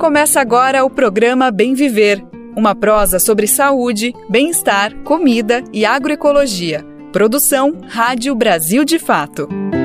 Começa agora o programa Bem Viver, uma prosa sobre saúde, bem-estar, comida e agroecologia. Produção Rádio Brasil de Fato.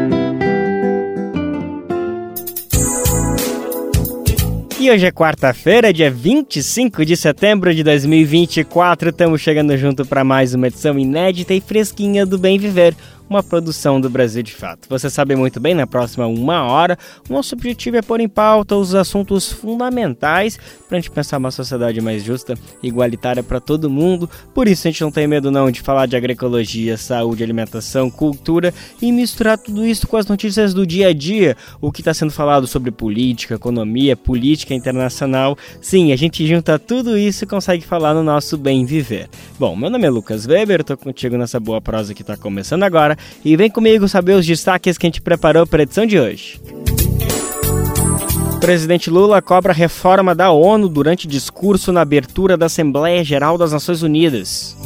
E hoje é quarta-feira, dia 25 de setembro de 2024. Estamos chegando junto para mais uma edição inédita e fresquinha do Bem Viver, uma produção do Brasil de Fato. Você sabe muito bem, na próxima 1 hora, o nosso objetivo é pôr em pauta os assuntos fundamentais para a gente pensar uma sociedade mais justa e igualitária para todo mundo. Por isso a gente não tem medo não de falar de agroecologia, saúde, alimentação, cultura e misturar tudo isso com as notícias do dia a dia, o que está sendo falado sobre política, economia, política internacional. Sim, a gente junta tudo isso e consegue falar no nosso Bem Viver. Bom, meu nome é Lucas Weber, estou contigo nessa boa prosa que está começando agora. E vem comigo saber os destaques que a gente preparou para a edição de hoje. O presidente Lula cobra reforma da ONU durante discurso na abertura da Assembleia Geral das Nações Unidas.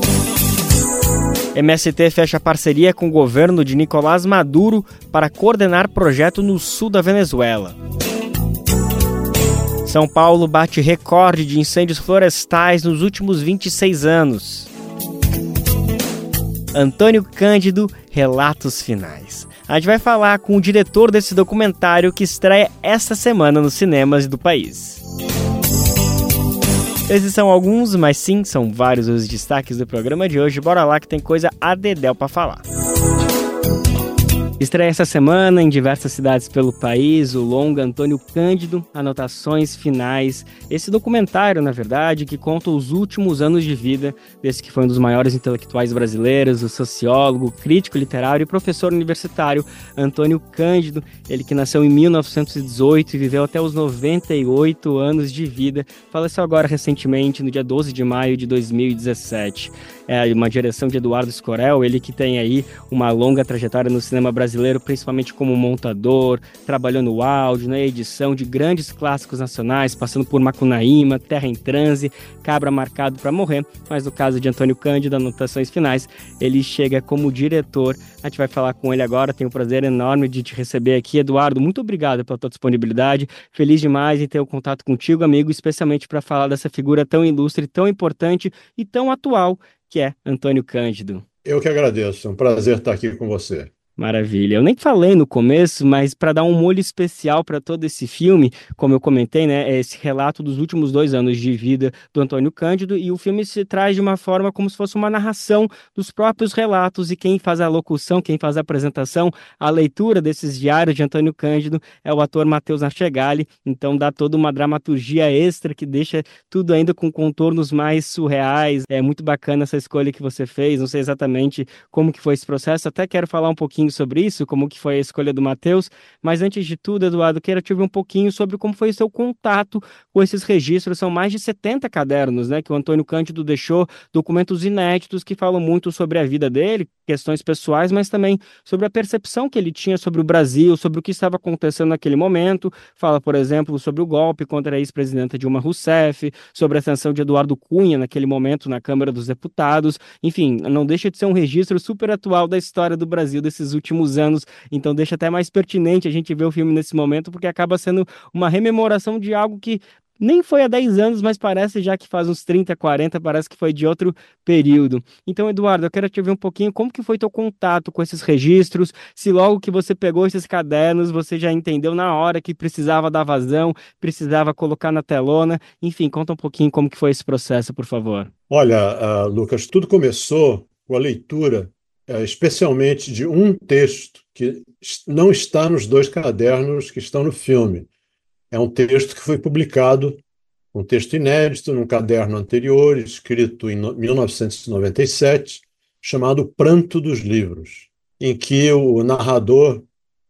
MST fecha parceria com o governo de Nicolás Maduro para coordenar projeto no sul da Venezuela. São Paulo bate recorde de incêndios florestais nos últimos 26 anos. Antônio Cândido, relatos finais. A gente vai falar com o diretor desse documentário que estreia esta semana nos cinemas do país. Esses são alguns, mas sim, são vários os destaques do programa de hoje. Bora lá que tem coisa a dedéu pra falar. Estreia essa semana em diversas cidades pelo país o longa Antônio Cândido, Anotações Finais. Esse documentário, na verdade, que conta os últimos anos de vida desse que foi um dos maiores intelectuais brasileiros, o sociólogo, crítico literário e professor universitário Antônio Cândido. Ele que nasceu em 1918 e viveu até os 98 anos de vida. Faleceu agora recentemente, no dia 12 de maio de 2017. É uma direção de Eduardo Escorel, ele que tem aí uma longa trajetória no cinema brasileiro, principalmente como montador, trabalhou no áudio, na edição de grandes clássicos nacionais, passando por Macunaíma, Terra em Transe, Cabra Marcado para Morrer, mas no caso de Antônio Cândido, Anotações Finais, ele chega como diretor. A gente vai falar com ele agora, tenho o prazer enorme de te receber aqui. Eduardo, muito obrigado pela tua disponibilidade, feliz demais em ter o contato contigo, amigo, especialmente para falar dessa figura tão ilustre, tão importante e tão atual, que é Antônio Cândido. Eu que agradeço, é um prazer estar aqui com você. Maravilha. Eu nem falei no começo, mas para dar um molho especial para todo esse filme, como eu comentei, né, é esse relato dos últimos 2 anos de vida do Antônio Cândido, e o filme se traz de uma forma como se fosse uma narração dos próprios relatos, e quem faz a locução, quem faz a apresentação, a leitura desses diários de Antônio Cândido é o ator Matheus Nachegali. Então dá toda uma dramaturgia extra que deixa tudo ainda com contornos mais surreais. É muito bacana essa escolha que você fez. Não sei exatamente como que foi esse processo, até quero falar um pouquinho sobre isso, como que foi a escolha do Matheus, mas antes de tudo, Eduardo, quero te ouvir um pouquinho sobre como foi o seu contato com esses registros. São mais de 70 cadernos, né, que o Antônio Cândido deixou, documentos inéditos que falam muito sobre a vida dele, questões pessoais, mas também sobre a percepção que ele tinha sobre o Brasil, sobre o que estava acontecendo naquele momento. Fala, por exemplo, sobre o golpe contra a ex-presidenta Dilma Rousseff, sobre a ascensão de Eduardo Cunha naquele momento na Câmara dos Deputados. Enfim, não deixa de ser um registro super atual da história do Brasil desses últimos anos, então deixa até mais pertinente a gente ver o filme nesse momento, porque acaba sendo uma rememoração de algo que nem foi há 10 anos, mas parece já que faz uns 30, 40, parece que foi de outro período. Então, Eduardo, eu quero te ouvir um pouquinho como que foi teu contato com esses registros, se logo que você pegou esses cadernos, você já entendeu na hora que precisava dar vazão, precisava colocar na telona, enfim, conta um pouquinho como que foi esse processo, por favor. Olha, Lucas, tudo começou com a leitura especialmente de um texto que não está nos 2 cadernos que estão no filme. É um texto que foi publicado, um texto inédito, num caderno anterior, escrito em 1997, chamado Pranto dos Livros, em que o narrador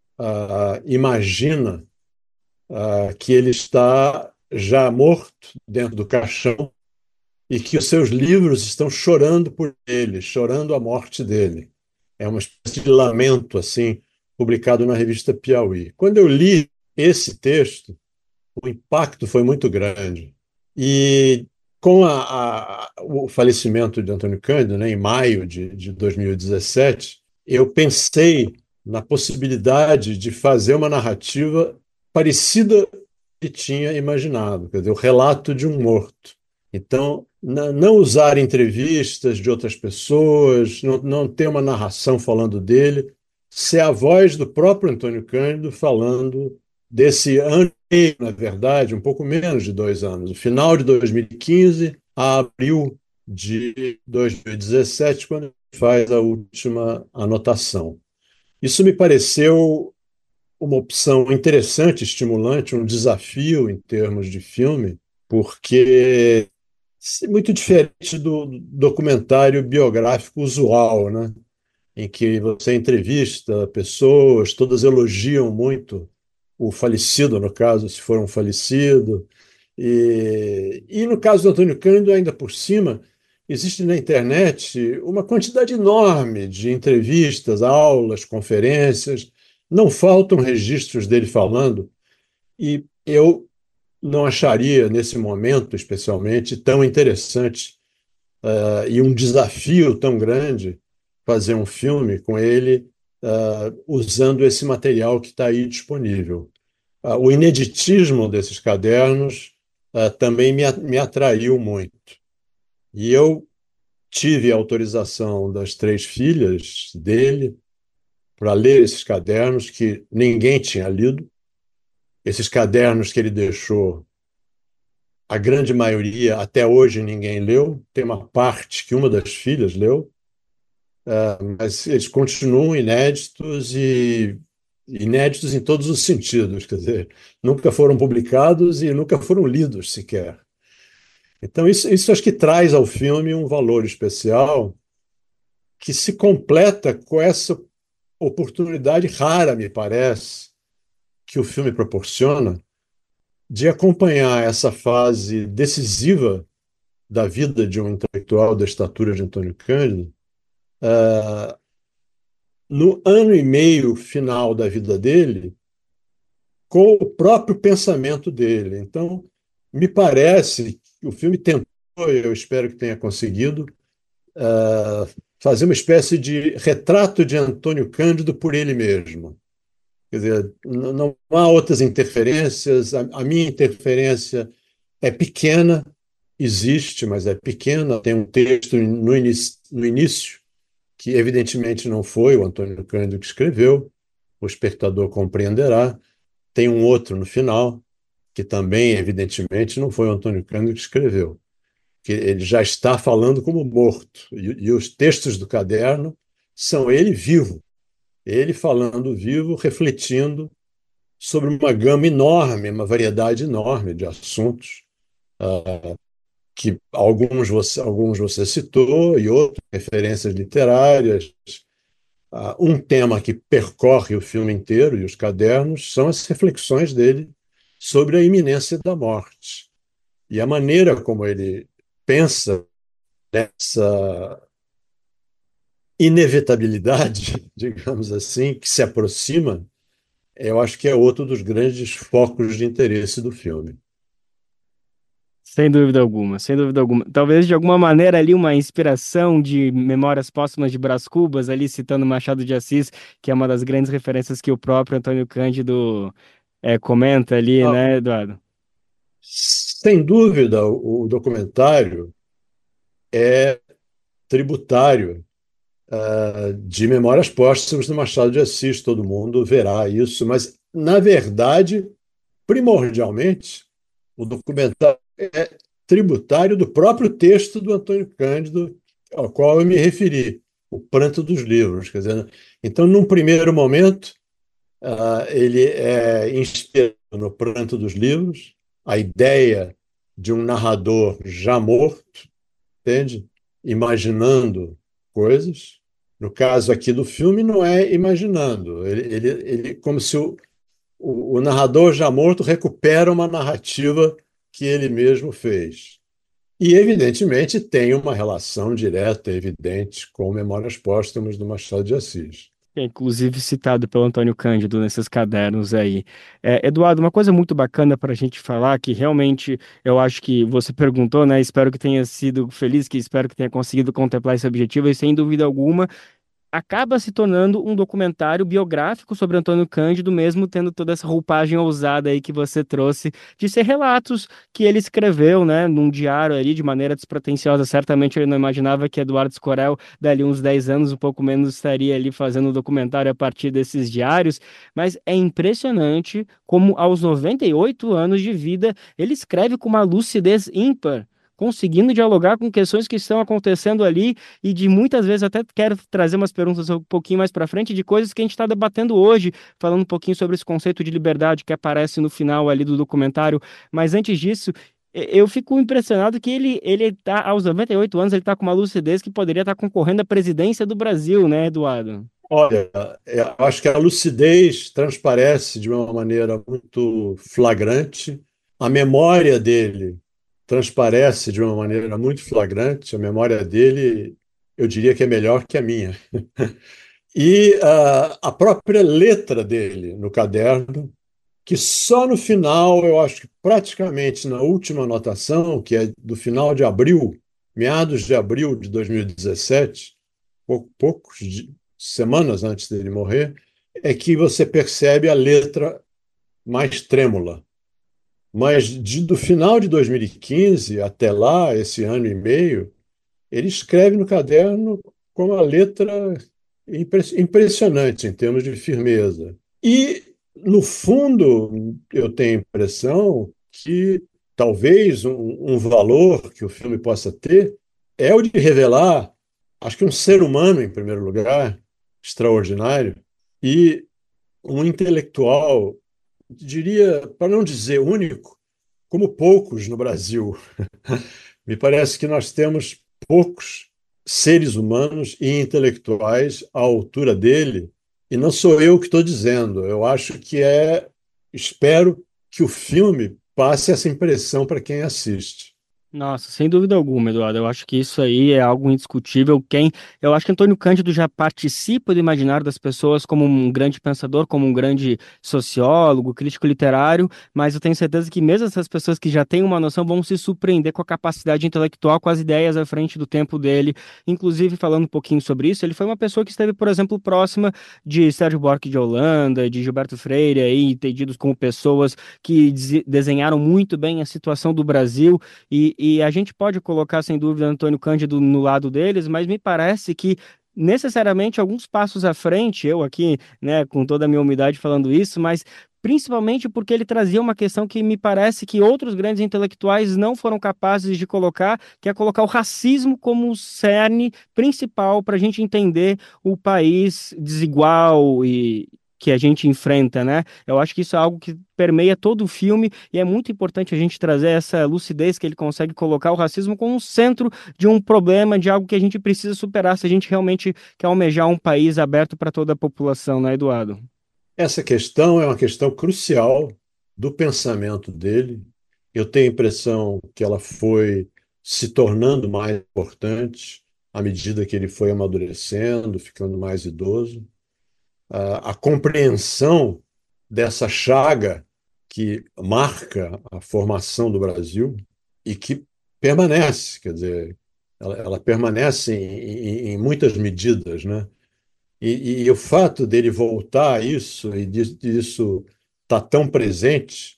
imagina que ele está já morto dentro do caixão e que os seus livros estão chorando por ele, chorando a morte dele. É uma espécie de lamento, assim, publicado na revista Piauí. Quando eu li esse texto, o impacto foi muito grande. E com o falecimento de Antônio Cândido, né, em maio de 2017, eu pensei na possibilidade de fazer uma narrativa parecida ele tinha imaginado, quer dizer, o relato de um morto. Então, não usar entrevistas de outras pessoas, não ter uma narração falando dele, ser a voz do próprio Antônio Cândido falando desse ano e meio, na verdade, um pouco menos de 2 anos, o final de 2015 a abril de 2017, quando ele faz a última anotação. Isso me pareceu uma opção interessante, estimulante, um desafio em termos de filme, porque é muito diferente do documentário biográfico usual, né? Em que você entrevista pessoas, todas elogiam muito o falecido, no caso, se for um falecido. E no caso do Antônio Cândido, ainda por cima, existe na internet uma quantidade enorme de entrevistas, aulas, conferências, não faltam registros dele falando, e eu não acharia, nesse momento especialmente, tão interessante e um desafio tão grande fazer um filme com ele usando esse material que está aí disponível. O ineditismo desses cadernos também me atraiu muito. E eu tive a autorização das 3 filhas dele para ler esses cadernos que ninguém tinha lido. Esses cadernos que ele deixou, a grande maioria, até hoje, ninguém leu. Tem uma parte que uma das filhas leu, mas eles continuam inéditos e inéditos em todos os sentidos, quer dizer, nunca foram publicados e nunca foram lidos sequer. Então, isso acho que traz ao filme um valor especial que se completa com essa oportunidade rara, me parece, que o filme proporciona de acompanhar essa fase decisiva da vida de um intelectual da estatura de Antônio Cândido, no ano e meio final da vida dele, com o próprio pensamento dele. Então, me parece que o filme tentou, eu espero que tenha conseguido, fazer uma espécie de retrato de Antônio Cândido por ele mesmo. Quer dizer, não há outras interferências, a minha interferência é pequena, existe, mas é pequena. Tem um texto no início, que evidentemente não foi o Antônio Cândido que escreveu, o espectador compreenderá. Tem um outro no final, que também, evidentemente, não foi o Antônio Cândido que escreveu, que ele já está falando como morto. E os textos do caderno são ele vivo, ele falando vivo, refletindo sobre uma gama enorme, uma variedade enorme de assuntos, que alguns você citou e outros, referências literárias. Um tema que percorre o filme inteiro e os cadernos são as reflexões dele sobre a iminência da morte. E a maneira como ele pensa nessa inevitabilidade, digamos assim, que se aproxima, eu acho que é outro dos grandes focos de interesse do filme. Sem dúvida alguma, sem dúvida alguma. Talvez de alguma maneira ali uma inspiração de Memórias Póstumas de Brás Cubas, ali citando Machado de Assis, que é uma das grandes referências que o próprio Antônio Cândido comenta ali, Ah, né, Eduardo? sem dúvida, o documentário é tributário de Memórias Póstumas do Machado de Assis, todo mundo verá isso, mas, na verdade, primordialmente, o documentário é tributário do próprio texto do Antônio Cândido, ao qual eu me referi, O Pranto dos Livros. Quer dizer, então, num primeiro momento, ele é inspirado no Pranto dos Livros, a ideia de um narrador já morto, entende? Imaginando coisas. No caso aqui do filme, não é imaginando. Como se o narrador já morto recupera uma narrativa que ele mesmo fez. E, evidentemente, tem uma relação direta, evidente, com Memórias Póstumas do Machado de Assis. É, inclusive citado pelo Antônio Cândido nesses cadernos aí. Eduardo, uma coisa muito bacana para a gente falar, que realmente eu acho que você perguntou, né? Espero que tenha sido feliz, que espero que tenha conseguido contemplar esse objetivo, e sem dúvida alguma. acaba se tornando um documentário biográfico sobre Antônio Cândido, mesmo tendo toda essa roupagem ousada aí que você trouxe, de ser relatos que ele escreveu, né, num diário ali, de maneira despretensiosa. Certamente ele não imaginava que Eduardo Escorel, dali uns 10 anos, um pouco menos, estaria ali fazendo um documentário a partir desses diários, mas é impressionante como aos 98 anos de vida, ele escreve com uma lucidez ímpar, conseguindo dialogar com questões que estão acontecendo ali e de muitas vezes até quero trazer umas perguntas um pouquinho mais para frente de coisas que a gente está debatendo hoje, falando um pouquinho sobre esse conceito de liberdade que aparece no final ali do documentário. Mas antes disso, eu fico impressionado que ele tá aos 98 anos, ele está com uma lucidez que poderia estar concorrendo à presidência do Brasil, né, Eduardo? Olha, eu acho que a lucidez transparece de uma maneira muito flagrante, a memória dele transparece de uma maneira muito flagrante, a memória dele, eu diria que é melhor que a minha. E a própria letra dele no caderno, que só no final, eu acho que praticamente na última anotação, que é do final de abril, meados de abril de 2017, poucos semanas antes dele morrer, é que você percebe a letra mais trêmula. Mas do final de 2015 até lá, esse ano e meio, ele escreve no caderno com uma letra impressionante em termos de firmeza. E, no fundo, eu tenho a impressão que talvez um valor que o filme possa ter é o de revelar, acho que um ser humano, em primeiro lugar, extraordinário, e um intelectual, diria, para não dizer único, como poucos no Brasil. Me parece que nós temos poucos seres humanos e intelectuais à altura dele, e não sou eu que estou dizendo, eu acho que espero que o filme passe essa impressão para quem assiste. Nossa, sem dúvida alguma, Eduardo. Eu acho que isso aí é algo indiscutível. Eu acho que Antônio Cândido já participa do imaginário das pessoas como um grande pensador, como um grande sociólogo, crítico literário, mas eu tenho certeza que mesmo essas pessoas que já têm uma noção vão se surpreender com a capacidade intelectual, com as ideias à frente do tempo dele. Inclusive, falando um pouquinho sobre isso, ele foi uma pessoa que esteve, por exemplo, próxima de Sérgio Buarque de Holanda, de Gilberto Freire, aí, entendidos como pessoas que desenharam muito bem a situação do Brasil. E a gente pode colocar, sem dúvida, Antônio Cândido no lado deles, mas me parece que necessariamente alguns passos à frente, eu aqui, né, com toda a minha humildade falando isso, mas principalmente porque ele trazia uma questão que me parece que outros grandes intelectuais não foram capazes de colocar, que é colocar o racismo como o cerne principal para a gente entender o país desigual e que a gente enfrenta, né? Eu acho que isso é algo que permeia todo o filme e é muito importante a gente trazer essa lucidez que ele consegue colocar o racismo como um centro de um problema, de algo que a gente precisa superar se a gente realmente quer almejar um país aberto para toda a população, né, Eduardo? Essa questão é uma questão crucial do pensamento dele. Eu tenho a impressão que ela foi se tornando mais importante à medida que ele foi amadurecendo, ficando mais idoso. A compreensão dessa chaga que marca a formação do Brasil e que permanece, quer dizer, ela permanece em muitas medidas, né? E o fato dele voltar a isso e disso estar tão presente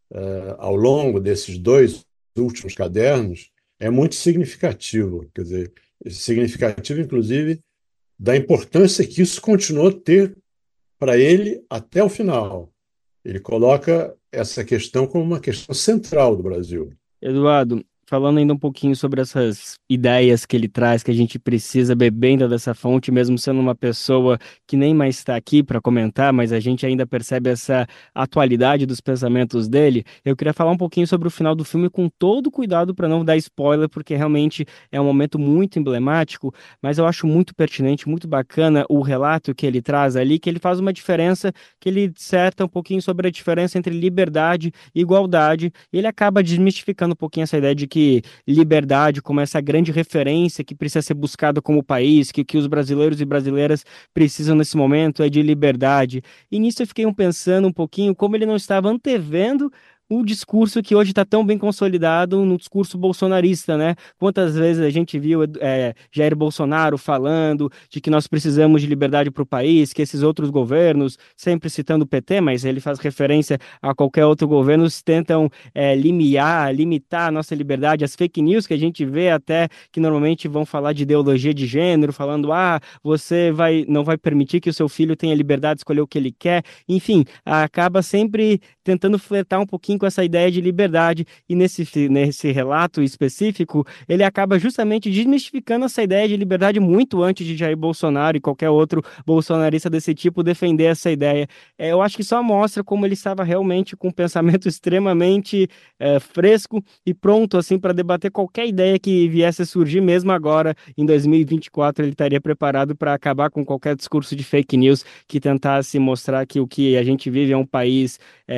ao longo desses dois últimos cadernos é muito significativo, quer dizer, significativo, inclusive, da importância que isso continuou a ter para ele até o final. Ele coloca essa questão como uma questão central do Brasil. Eduardo, falando ainda um pouquinho sobre essas ideias que ele traz, que a gente precisa bebendo dessa fonte, mesmo sendo uma pessoa que nem mais está aqui para comentar, mas a gente ainda percebe essa atualidade dos pensamentos dele. Eu queria falar um pouquinho sobre o final do filme com todo cuidado para não dar spoiler, porque realmente é um momento muito emblemático, mas eu acho muito pertinente, muito bacana o relato que ele traz ali, que ele faz uma diferença, que ele disserta um pouquinho sobre a diferença entre liberdade e igualdade, e ele acaba desmistificando um pouquinho essa ideia de que liberdade como essa grande referência que precisa ser buscada como país, que os brasileiros e brasileiras precisam nesse momento é de liberdade. E nisso eu fiquei pensando um pouquinho como ele não estava antevendo o discurso que hoje está tão bem consolidado no discurso bolsonarista, né? Quantas vezes a gente viu Jair Bolsonaro falando de que nós precisamos de liberdade para o país, que esses outros governos, sempre citando o PT, mas ele faz referência a qualquer outro governo, tentam limitar a nossa liberdade, as fake news que a gente vê até que normalmente vão falar de ideologia de gênero, falando, você não vai permitir que o seu filho tenha liberdade de escolher o que ele quer, enfim, acaba sempre tentando flertar um pouquinho com essa ideia de liberdade, e nesse relato específico, ele acaba justamente desmistificando essa ideia de liberdade muito antes de Jair Bolsonaro e qualquer outro bolsonarista desse tipo defender essa ideia. Eu acho que só mostra como ele estava realmente com um pensamento extremamente fresco e pronto assim para debater qualquer ideia que viesse a surgir, mesmo agora, em 2024, ele estaria preparado para acabar com qualquer discurso de fake news que tentasse mostrar que o que a gente vive é um país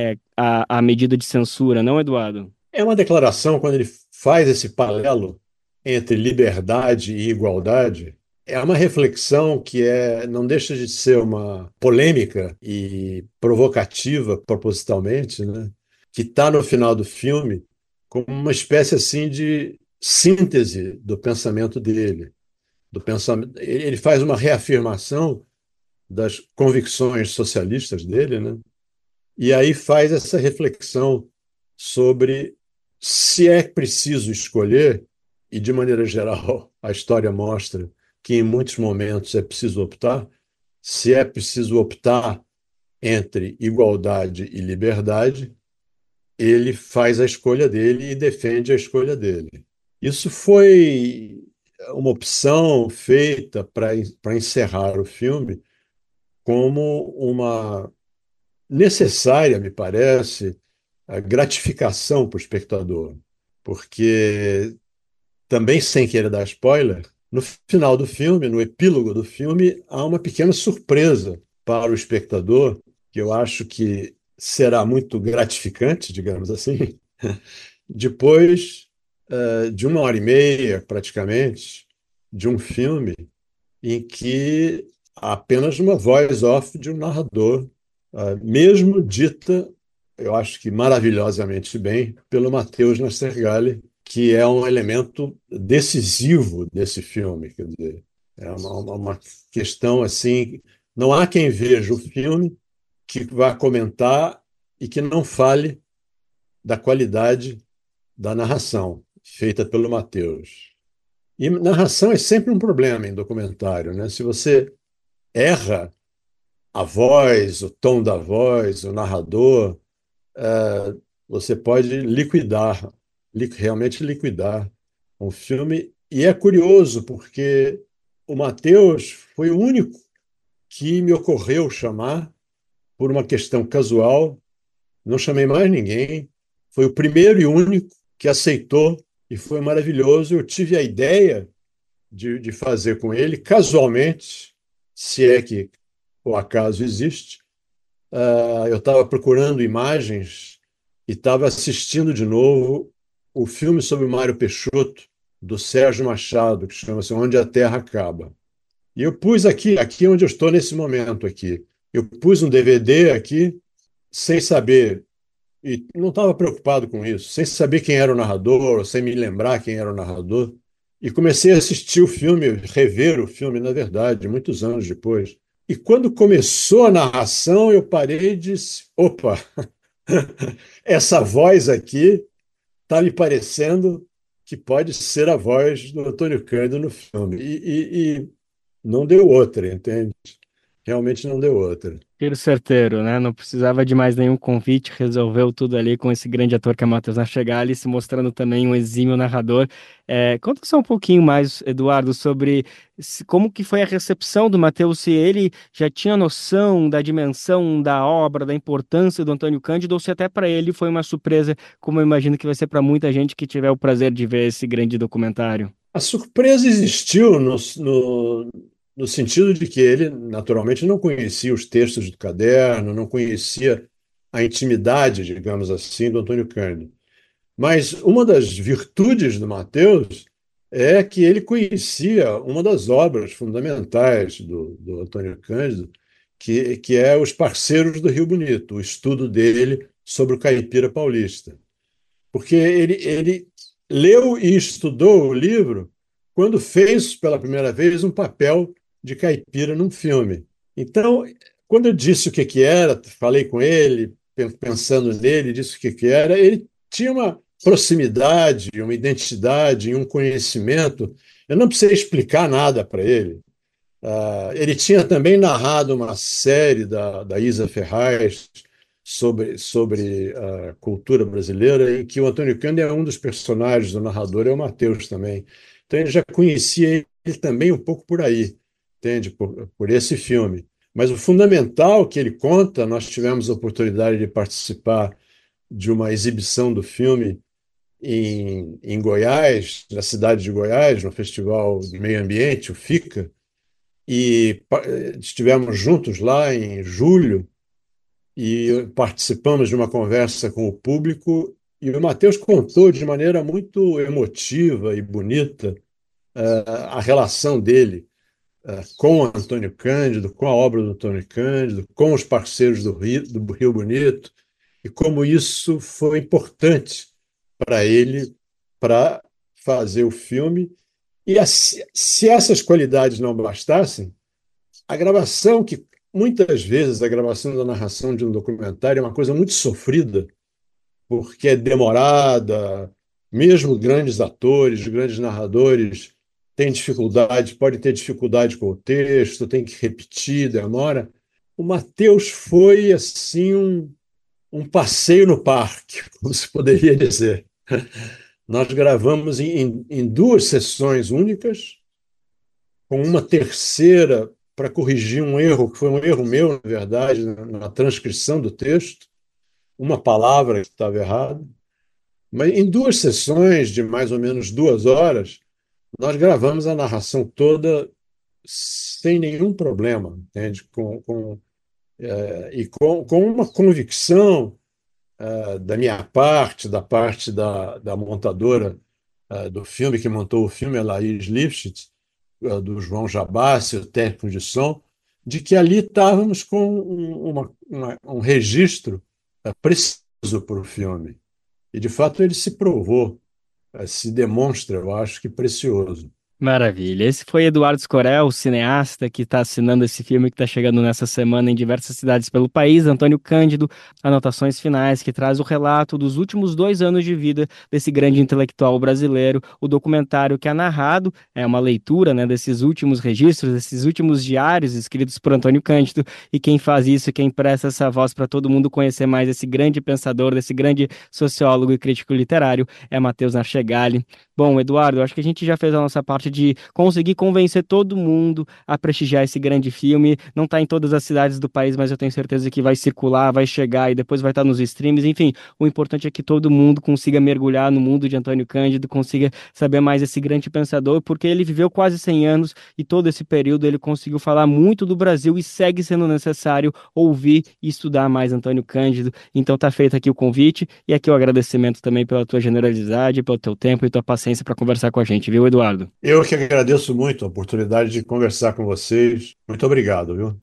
à medida de censura, não, Eduardo? É uma declaração, quando ele faz esse paralelo entre liberdade e igualdade, é uma reflexão que não deixa de ser uma polêmica e provocativa propositalmente, né? Que está no final do filme como uma espécie assim de síntese do pensamento dele, do pensamento. Ele faz uma reafirmação das convicções socialistas dele, né? E aí faz essa reflexão sobre se é preciso escolher, e de maneira geral a história mostra que em muitos momentos é preciso optar, se é preciso optar entre igualdade e liberdade, ele faz a escolha dele e defende a escolha dele. Isso foi uma opção feita para encerrar o filme como uma necessária, me parece, a gratificação para o espectador, porque também sem querer dar spoiler, no final do filme, no epílogo do filme, há uma pequena surpresa para o espectador, que eu acho que será muito gratificante, digamos assim, depois de 1 hora e meia, praticamente, de um filme em que há apenas uma voz off de um narrador, mesmo dita, eu acho que maravilhosamente bem, pelo Matheus Nastergalli, que é um elemento decisivo desse filme. Quer dizer, é uma questão assim, não há quem veja o filme que vá comentar e que não fale da qualidade da narração feita pelo Matheus. E narração é sempre um problema em documentário, né? Se você erra a voz, o tom da voz, o narrador, você pode realmente liquidar um filme. E é curioso, porque o Matheus foi o único que me ocorreu chamar por uma questão casual, não chamei mais ninguém, foi o primeiro e único que aceitou, e foi maravilhoso. Eu tive a ideia de fazer com ele, casualmente, se é que o acaso existe. Eu estava procurando imagens e estava assistindo de novo o filme sobre o Mário Peixoto, do Sérgio Machado, que chama-se Onde a Terra Acaba. E eu pus aqui onde eu estou nesse momento aqui. Eu pus um DVD aqui, sem saber, e não estava preocupado com isso, sem saber quem era o narrador, sem me lembrar quem era o narrador. E comecei a assistir o filme, rever o filme, na verdade, muitos anos depois. E quando começou a narração, eu parei e disse: opa, essa voz aqui está me parecendo que pode ser a voz do Antônio Cândido no filme. E não deu outra, entende? Realmente não deu outra. Tiro certeiro, né? Não precisava de mais nenhum convite, resolveu tudo ali com esse grande ator que é Matheus Nastergalli, se mostrando também um exímio narrador. Conta só um pouquinho mais, Eduardo, sobre como que foi a recepção do Matheus, se ele já tinha noção da dimensão da obra, da importância do Antônio Cândido, ou se até para ele foi uma surpresa, como eu imagino que vai ser para muita gente que tiver o prazer de ver esse grande documentário. A surpresa existiu no sentido de que ele, naturalmente, não conhecia os textos do caderno, não conhecia a intimidade, digamos assim, do Antônio Cândido. Mas uma das virtudes do Mateus é que ele conhecia uma das obras fundamentais do Antônio Cândido, que é Os Parceiros do Rio Bonito, o estudo dele sobre o caipira paulista. Porque ele leu e estudou o livro quando fez pela primeira vez um papel de caipira num filme. Então, quando eu disse o que era, falei com ele, pensando nele, disse o que era, ele tinha uma proximidade, uma identidade, um conhecimento. Eu não precisei explicar nada para ele. Ele tinha também narrado uma série da Isa Ferraz sobre a cultura brasileira, em que o Antônio Cândido é um dos personagens do narrador, é o Mateus também. Então ele já conhecia ele também um pouco por aí, entende? Por esse filme. Mas o fundamental que ele conta, nós tivemos a oportunidade de participar de uma exibição do filme em Goiás, na cidade de Goiás, no Festival de Meio Ambiente, o FICA, e estivemos juntos lá em julho e participamos de uma conversa com o público, e o Mateus contou de maneira muito emotiva e bonita a relação dele com o Antônio Cândido, com a obra do Antônio Cândido, com os parceiros do Rio Bonito, e como isso foi importante para ele para fazer o filme. E se essas qualidades não bastassem, a gravação, que muitas vezes a gravação da narração de um documentário é uma coisa muito sofrida, porque é demorada, mesmo grandes atores, grandes narradores têm dificuldade, podem ter dificuldade com o texto, tem que repetir, demora. O Mateus foi assim um passeio no parque, como se poderia dizer. Nós gravamos em 2 sessões únicas, com uma terceira para corrigir um erro, que foi um erro meu, na verdade, na transcrição do texto, uma palavra que estava errada. Mas em 2 sessões de mais ou menos 2 horas, nós gravamos a narração toda sem nenhum problema, entende? Com uma convicção da minha parte, da parte da montadora do filme, que montou o filme, a Laís Lifshitz, do João Jabassi, o técnico de som, de que ali estávamos com um registro preciso para o filme. E, de fato, ele se provou, se demonstra, eu acho que precioso. Maravilha. Esse foi Eduardo Scorel, o cineasta que está assinando esse filme que está chegando nessa semana em diversas cidades pelo país. Antônio Cândido, anotações finais, que traz o relato dos últimos 2 anos de vida desse grande intelectual brasileiro. O documentário que é narrado é uma leitura, né, desses últimos registros, desses últimos diários escritos por Antônio Cândido. E quem faz isso, quem presta essa voz para todo mundo conhecer mais esse grande pensador, desse grande sociólogo e crítico literário, é Matheus Narchegali. Bom, Eduardo, acho que a gente já fez a nossa parte de conseguir convencer todo mundo a prestigiar esse grande filme. Não está em todas as cidades do país, mas eu tenho certeza que vai circular, vai chegar e depois vai estar nos streams. Enfim, o importante é que todo mundo consiga mergulhar no mundo de Antônio Cândido, consiga saber mais desse grande pensador, porque ele viveu quase 100 anos e todo esse período ele conseguiu falar muito do Brasil e segue sendo necessário ouvir e estudar mais Antônio Cândido. Então tá feito aqui o convite e aqui o agradecimento também pela tua generosidade, pelo teu tempo e tua paciência para conversar com a gente, viu, Eduardo? Eu que agradeço muito a oportunidade de conversar com vocês. Muito obrigado, viu?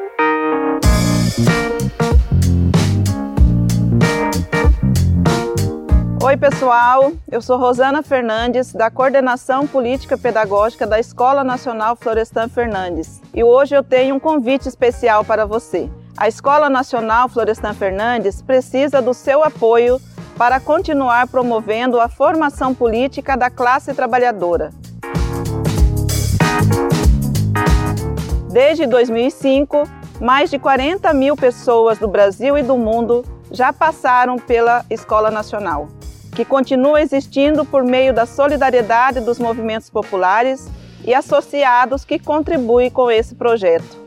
Oi, pessoal. Eu sou Rosana Fernandes, da Coordenação Política Pedagógica da Escola Nacional Florestan Fernandes. E hoje eu tenho um convite especial para você. A Escola Nacional Florestan Fernandes precisa do seu apoio para continuar promovendo a formação política da classe trabalhadora. Desde 2005, mais de 40 mil pessoas do Brasil e do mundo já passaram pela Escola Nacional, que continua existindo por meio da solidariedade dos movimentos populares e associados que contribuem com esse projeto.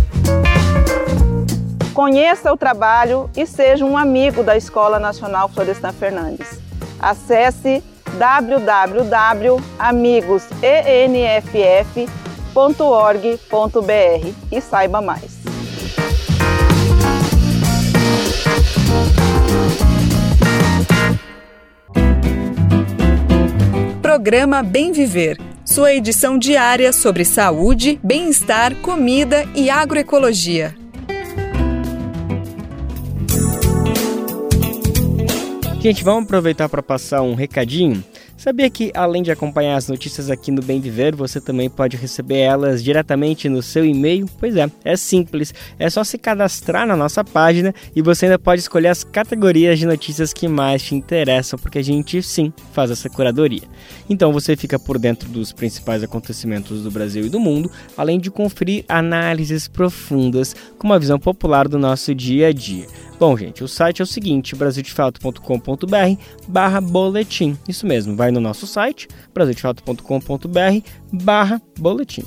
Conheça o trabalho e seja um amigo da Escola Nacional Florestan Fernandes. Acesse www.amigosenff.org.br e saiba mais. Programa Bem Viver, sua edição diária sobre saúde, bem-estar, comida e agroecologia. Gente, vamos aproveitar para passar um recadinho? Sabia que, além de acompanhar as notícias aqui no Bem Viver, você também pode receber elas diretamente no seu e-mail? Pois é simples. É só se cadastrar na nossa página e você ainda pode escolher as categorias de notícias que mais te interessam, porque a gente, sim, faz essa curadoria. Então você fica por dentro dos principais acontecimentos do Brasil e do mundo, além de conferir análises profundas com uma visão popular do nosso dia a dia. Bom, gente, o site é o seguinte, brasildefato.com.br/boletim. Isso mesmo, vai no nosso site, brasildefato.com.br/boletim.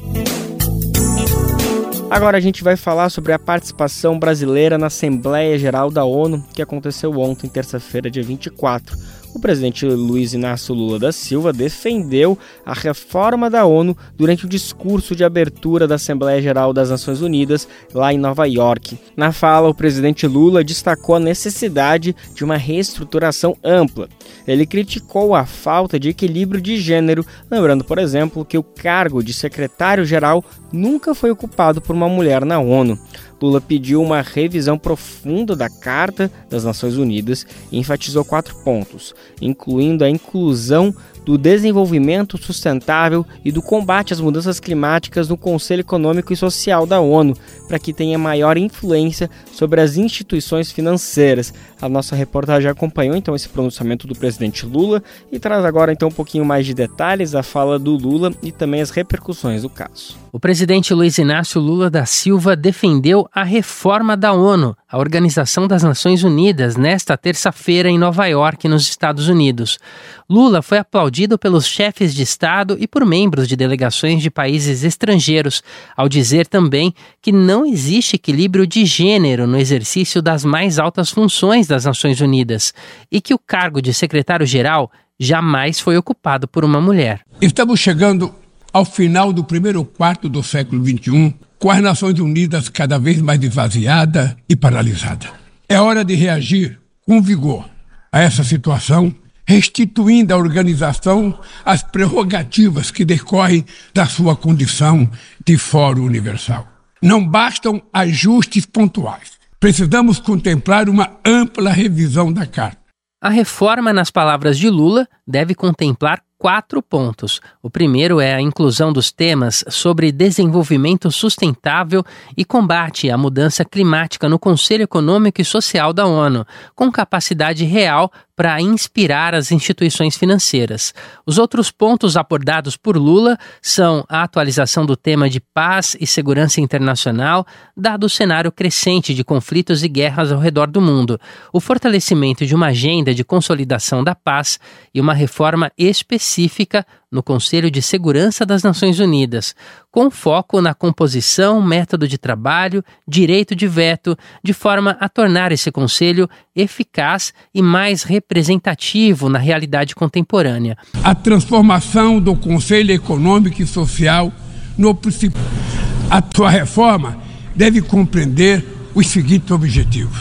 Agora a gente vai falar sobre a participação brasileira na Assembleia Geral da ONU, que aconteceu ontem, terça-feira, dia 24. O presidente Luiz Inácio Lula da Silva defendeu a reforma da ONU durante o discurso de abertura da Assembleia Geral das Nações Unidas, lá em Nova York. Na fala, o presidente Lula destacou a necessidade de uma reestruturação ampla. Ele criticou a falta de equilíbrio de gênero, lembrando, por exemplo, que o cargo de secretário-geral nunca foi ocupado por uma mulher na ONU. Lula pediu uma revisão profunda da Carta das Nações Unidas e enfatizou 4 pontos, incluindo a inclusão do desenvolvimento sustentável e do combate às mudanças climáticas no Conselho Econômico e Social da ONU, para que tenha maior influência sobre as instituições financeiras. A nossa reportagem acompanhou então esse pronunciamento do presidente Lula e traz agora então um pouquinho mais de detalhes da fala do Lula e também as repercussões do caso. O presidente Luiz Inácio Lula da Silva defendeu a reforma da ONU, a Organização das Nações Unidas, nesta terça-feira em Nova York, nos Estados Unidos. Lula foi aplaudido pelos chefes de Estado e por membros de delegações de países estrangeiros, ao dizer também que não existe equilíbrio de gênero no exercício das mais altas funções das Nações Unidas e que o cargo de secretário-geral jamais foi ocupado por uma mulher. Estamos chegando ao final do primeiro quarto do século XXI, com as Nações Unidas cada vez mais esvaziada e paralisada. É hora de reagir com vigor a essa situação, restituindo à organização as prerrogativas que decorrem da sua condição de Fórum Universal. Não bastam ajustes pontuais. Precisamos contemplar uma ampla revisão da Carta. A reforma, nas palavras de Lula, deve contemplar 4 pontos. O primeiro é a inclusão dos temas sobre desenvolvimento sustentável e combate à mudança climática no Conselho Econômico e Social da ONU, com capacidade real para inspirar as instituições financeiras. Os outros pontos abordados por Lula são a atualização do tema de paz e segurança internacional, dado o cenário crescente de conflitos e guerras ao redor do mundo, o fortalecimento de uma agenda de consolidação da paz e uma reforma específica no Conselho de Segurança das Nações Unidas, com foco na composição, método de trabalho, direito de veto, de forma a tornar esse conselho eficaz e mais representativo na realidade contemporânea. A transformação do Conselho Econômico e Social no principal. A sua reforma deve compreender os seguintes objetivos: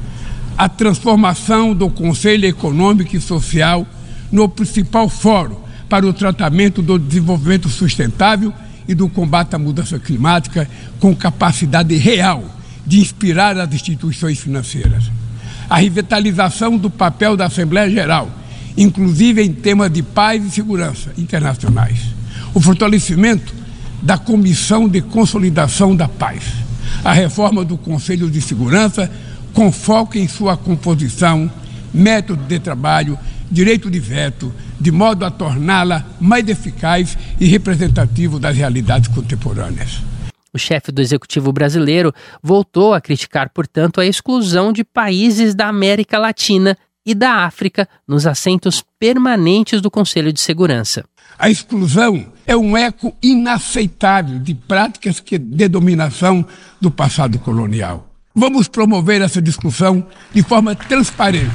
a transformação do Conselho Econômico e Social no principal fórum para o tratamento do desenvolvimento sustentável e do combate à mudança climática, com capacidade real de inspirar as instituições financeiras. A revitalização do papel da Assembleia Geral, inclusive em temas de paz e segurança internacionais. O fortalecimento da Comissão de Consolidação da Paz. A reforma do Conselho de Segurança, com foco em sua composição, método de trabalho, direito de veto, de modo a torná-la mais eficaz e representativo das realidades contemporâneas. O chefe do Executivo brasileiro voltou a criticar, portanto, a exclusão de países da América Latina e da África nos assentos permanentes do Conselho de Segurança. A exclusão é um eco inaceitável de práticas de dominação do passado colonial. Vamos promover essa discussão de forma transparente.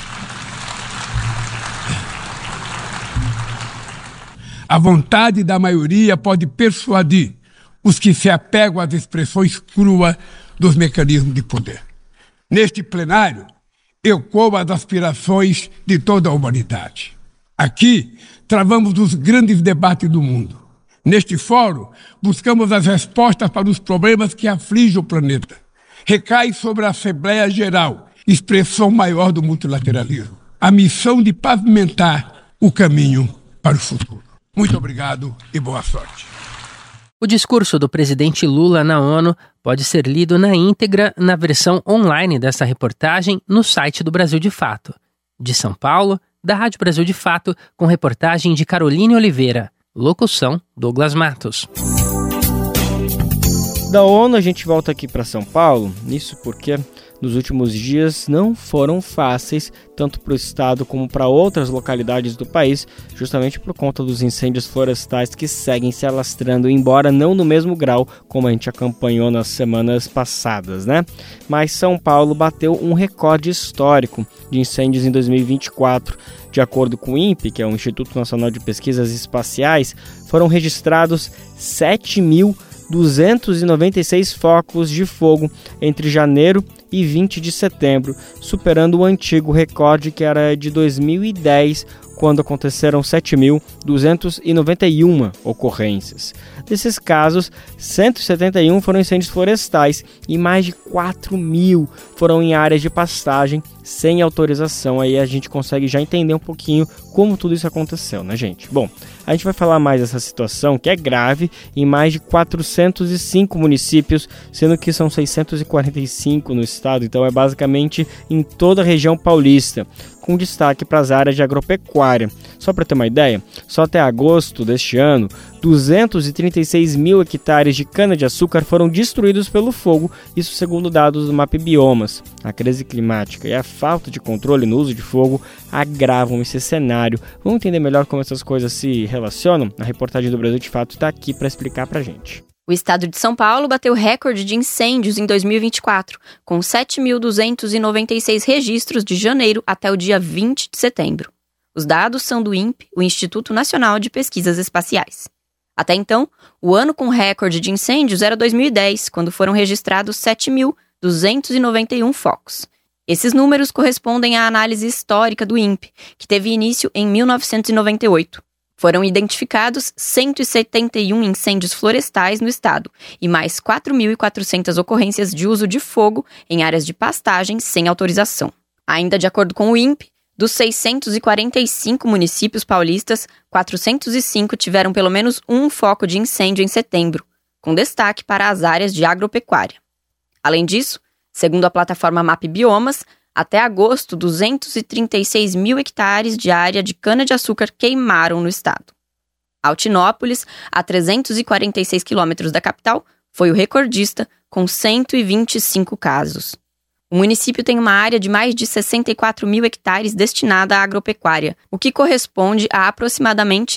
A vontade da maioria pode persuadir os que se apegam às expressões cruas dos mecanismos de poder. Neste plenário, ecoam as aspirações de toda a humanidade. Aqui, travamos os grandes debates do mundo. Neste fórum, buscamos as respostas para os problemas que afligem o planeta. Recai sobre a Assembleia Geral, expressão maior do multilateralismo. a missão de pavimentar o caminho para o futuro. Muito obrigado e boa sorte. O discurso do presidente Lula na ONU pode ser lido na íntegra na versão online dessa reportagem no site do Brasil de Fato. De São Paulo, da Rádio Brasil de Fato, com reportagem de Caroline Oliveira. Locução, Douglas Matos. Da ONU a gente volta aqui para São Paulo, isso porque nos últimos dias não foram fáceis, tanto para o estado como para outras localidades do país, justamente por conta dos incêndios florestais que seguem se alastrando, embora não no mesmo grau como a gente acompanhou nas semanas passadas, né? Mas São Paulo bateu um recorde histórico de incêndios em 2024. De acordo com o INPE, que é o Instituto Nacional de Pesquisas Espaciais, foram registrados 7.296 focos de fogo entre janeiro e 20 de setembro, superando o antigo recorde que era de 2010, quando aconteceram 7.291 ocorrências. Desses casos, 171 foram incêndios florestais e mais de 4.000 foram em áreas de pastagem sem autorização. Aí a gente consegue já entender um pouquinho como tudo isso aconteceu, né, gente? Bom, a gente vai falar mais dessa situação, que é grave, em mais de 405 municípios, sendo que são 645 no estado, então é basicamente em toda a região paulista, com destaque para as áreas de agropecuária. Só para ter uma ideia, só até agosto deste ano, 236 mil hectares de cana-de-açúcar foram destruídos pelo fogo, isso segundo dados do MAP Biomas. A crise climática e a falta de controle no uso de fogo agravam esse cenário. Vamos entender melhor como essas coisas se relacionam? A reportagem do Brasil de Fato está aqui para explicar para a gente. O estado de São Paulo bateu recorde de incêndios em 2024, com 7.296 registros de janeiro até o dia 20 de setembro. Os dados são do INPE, o Instituto Nacional de Pesquisas Espaciais. Até então, o ano com recorde de incêndios era 2010, quando foram registrados 7.291 focos. Esses números correspondem à análise histórica do INPE, que teve início em 1998. Foram identificados 171 incêndios florestais no estado e mais 4.400 ocorrências de uso de fogo em áreas de pastagem sem autorização. Ainda de acordo com o INPE, dos 645 municípios paulistas, 405 tiveram pelo menos um foco de incêndio em setembro, com destaque para as áreas de agropecuária. Além disso, segundo a plataforma MAP Biomas, até agosto, 236 mil hectares de área de cana-de-açúcar queimaram no estado. Altinópolis, a 346 quilômetros da capital, foi o recordista, com 125 casos. O município tem uma área de mais de 64 mil hectares destinada à agropecuária, o que corresponde a aproximadamente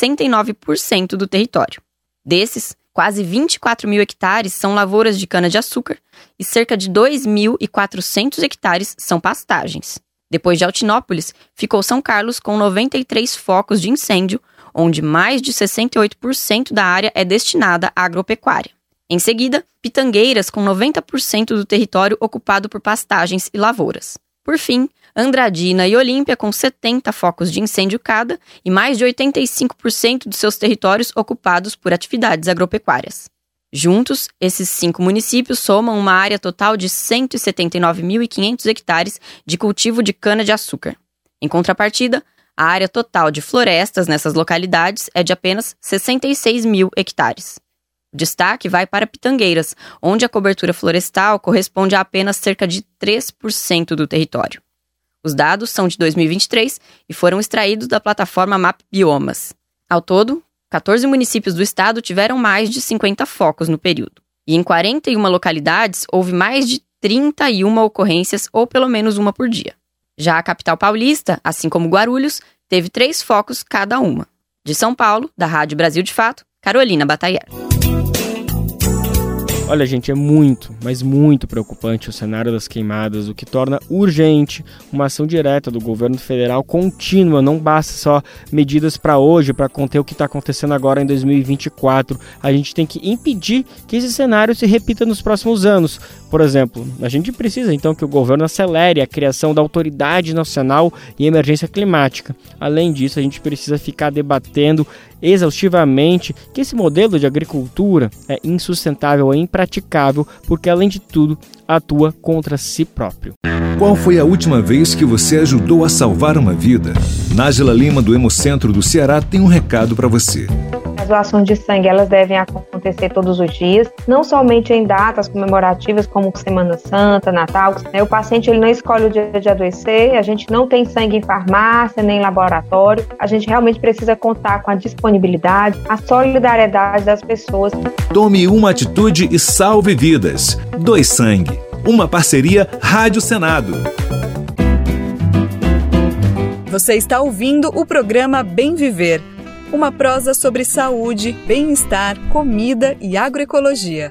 69% do território. Desses, quase 24 mil hectares são lavouras de cana-de-açúcar e cerca de 2.400 hectares são pastagens. Depois de Altinópolis, ficou São Carlos com 93 focos de incêndio, onde mais de 68% da área é destinada à agropecuária. Em seguida, Pitangueiras, com 90% do território ocupado por pastagens e lavouras. Por fim, Andradina e Olímpia, com 70 focos de incêndio cada e mais de 85% dos seus territórios ocupados por atividades agropecuárias. Juntos, esses 5 municípios somam uma área total de 179.500 hectares de cultivo de cana-de-açúcar. Em contrapartida, a área total de florestas nessas localidades é de apenas 66 mil hectares. O destaque vai para Pitangueiras, onde a cobertura florestal corresponde a apenas cerca de 3% do território. Os dados são de 2023 e foram extraídos da plataforma MAP Biomas. Ao todo, 14 municípios do estado tiveram mais de 50 focos no período. E em 41 localidades, houve mais de 31 ocorrências ou pelo menos uma por dia. Já a capital paulista, assim como Guarulhos, teve 3 focos cada uma. De São Paulo, da Rádio Brasil de Fato, Carolina Bataillard. Olha, gente, é muito, mas muito preocupante o cenário das queimadas, o que torna urgente uma ação direta do governo federal contínua. Não basta só medidas para hoje, para conter o que está acontecendo agora em 2024. A gente tem que impedir que esse cenário se repita nos próximos anos. Por exemplo, a gente precisa então que o governo acelere a criação da Autoridade Nacional de Emergência Climática. Além disso, a gente precisa ficar debatendo exaustivamente que esse modelo de agricultura é insustentável e impraticável porque, além de tudo, atua contra si próprio. Qual foi a última vez que você ajudou a salvar uma vida? Nájila Lima, do Hemocentro do Ceará, tem um recado para você. As doações de sangue, elas devem acontecer todos os dias, não somente em datas comemorativas como Semana Santa, Natal. O paciente ele não escolhe o dia de adoecer, a gente não tem sangue em farmácia, nem em laboratório. A gente realmente precisa contar com a disponibilidade, a solidariedade das pessoas. Tome uma atitude e salve vidas. Doe sangue. Uma parceria Rádio Senado. Você está ouvindo o programa Bem Viver, uma prosa sobre saúde, bem-estar, comida e agroecologia.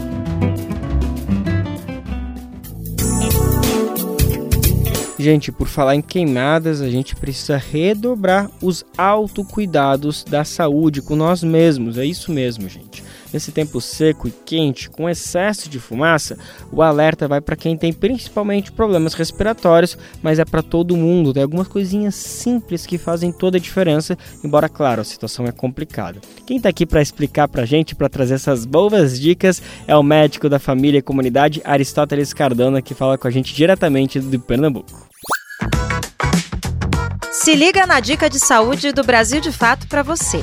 Gente, por falar em queimadas, a gente precisa redobrar os autocuidados da saúde com nós mesmos. É isso mesmo, gente. Nesse tempo seco e quente, com excesso de fumaça, o alerta vai para quem tem principalmente problemas respiratórios, mas é para todo mundo. Tem algumas coisinhas simples que fazem toda a diferença, embora, claro, a situação é complicada. Quem está aqui para explicar para a gente, para trazer essas boas dicas, é o médico da família e comunidade Aristóteles Cardona, que fala com a gente diretamente de Pernambuco. Se liga na dica de saúde do Brasil de Fato para você.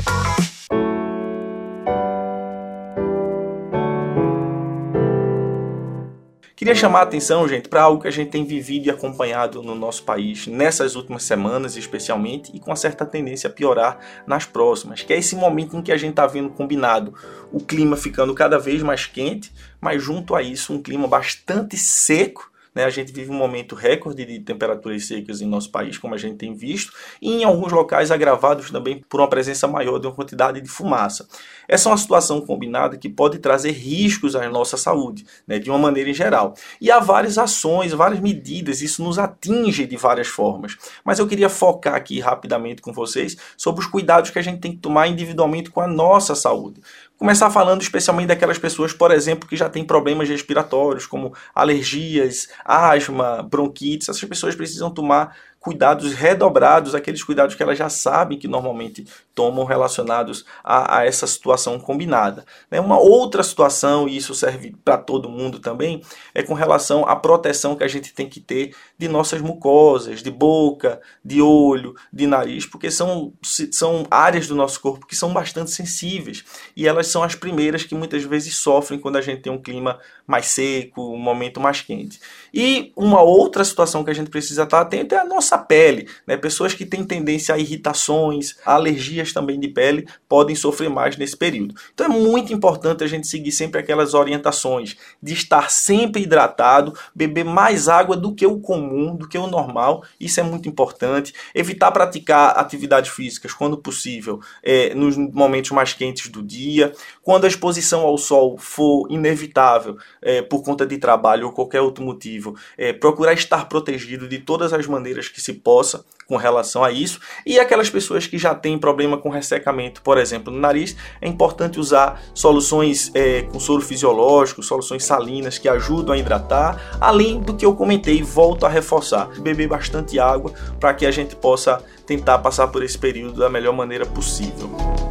Queria chamar a atenção, gente, para algo que a gente tem vivido e acompanhado no nosso país nessas últimas semanas, especialmente, e com uma certa tendência a piorar nas próximas, que é esse momento em que a gente está vendo combinado o clima ficando cada vez mais quente, mas junto a isso um clima bastante seco. A gente vive um momento recorde de temperaturas secas em nosso país, como a gente tem visto, e em alguns locais agravados também por uma presença maior de uma quantidade de fumaça. Essa é uma situação combinada que pode trazer riscos à nossa saúde, de uma maneira em geral. E há várias ações, várias medidas, isso nos atinge de várias formas. Mas eu queria focar aqui rapidamente com vocês sobre os cuidados que a gente tem que tomar individualmente com a nossa saúde. Começar falando especialmente daquelas pessoas, por exemplo, que já têm problemas respiratórios, como alergias, asma, bronquites. Essas pessoas precisam tomar cuidados redobrados, aqueles cuidados que elas já sabem que normalmente tomam relacionados a essa situação combinada. Uma outra situação, e isso serve para todo mundo também, é com relação à proteção que a gente tem que ter de nossas mucosas, de boca, de olho, de nariz, porque são áreas do nosso corpo que são bastante sensíveis e elas são as primeiras que muitas vezes sofrem quando a gente tem um clima mais seco, um momento mais quente. E uma outra situação que a gente precisa estar atento é a nossa pele. Pessoas que têm tendência a irritações, a alergias também de pele, podem sofrer mais nesse período. Então é muito importante a gente seguir sempre aquelas orientações de estar sempre hidratado, beber mais água do que o comum, do que o normal. Isso é muito importante. Evitar praticar atividades físicas quando possível, nos momentos mais quentes do dia. Quando a exposição ao sol for inevitável, por conta de trabalho ou qualquer outro motivo, procurar estar protegido de todas as maneiras que se possa com relação a isso. E aquelas pessoas que já têm problema com ressecamento, por exemplo, no nariz, é importante usar soluções com soro fisiológico, soluções salinas que ajudam a hidratar, além do que eu comentei, volto a reforçar, beber bastante água para que a gente possa tentar passar por esse período da melhor maneira possível.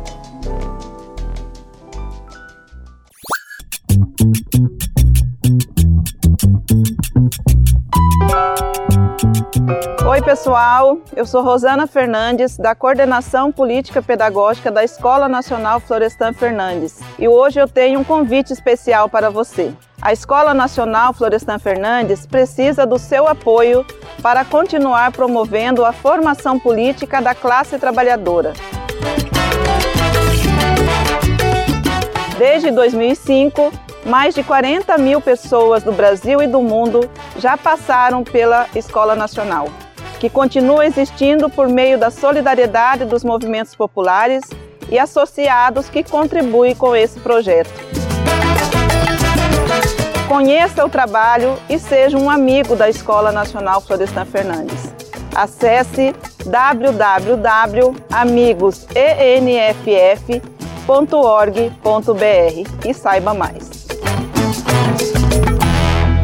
Oi pessoal, eu sou Rosana Fernandes, da Coordenação Política Pedagógica da Escola Nacional Florestan Fernandes, e hoje eu tenho um convite especial para você. A Escola Nacional Florestan Fernandes precisa do seu apoio para continuar promovendo a formação política da classe trabalhadora. Desde 2005, mais de 40 mil pessoas do Brasil e do mundo já passaram pela Escola Nacional, que continua existindo por meio da solidariedade dos movimentos populares e associados que contribuem com esse projeto. Conheça o trabalho e seja um amigo da Escola Nacional Florestan Fernandes. Acesse www.amigosenff.org.br e saiba mais.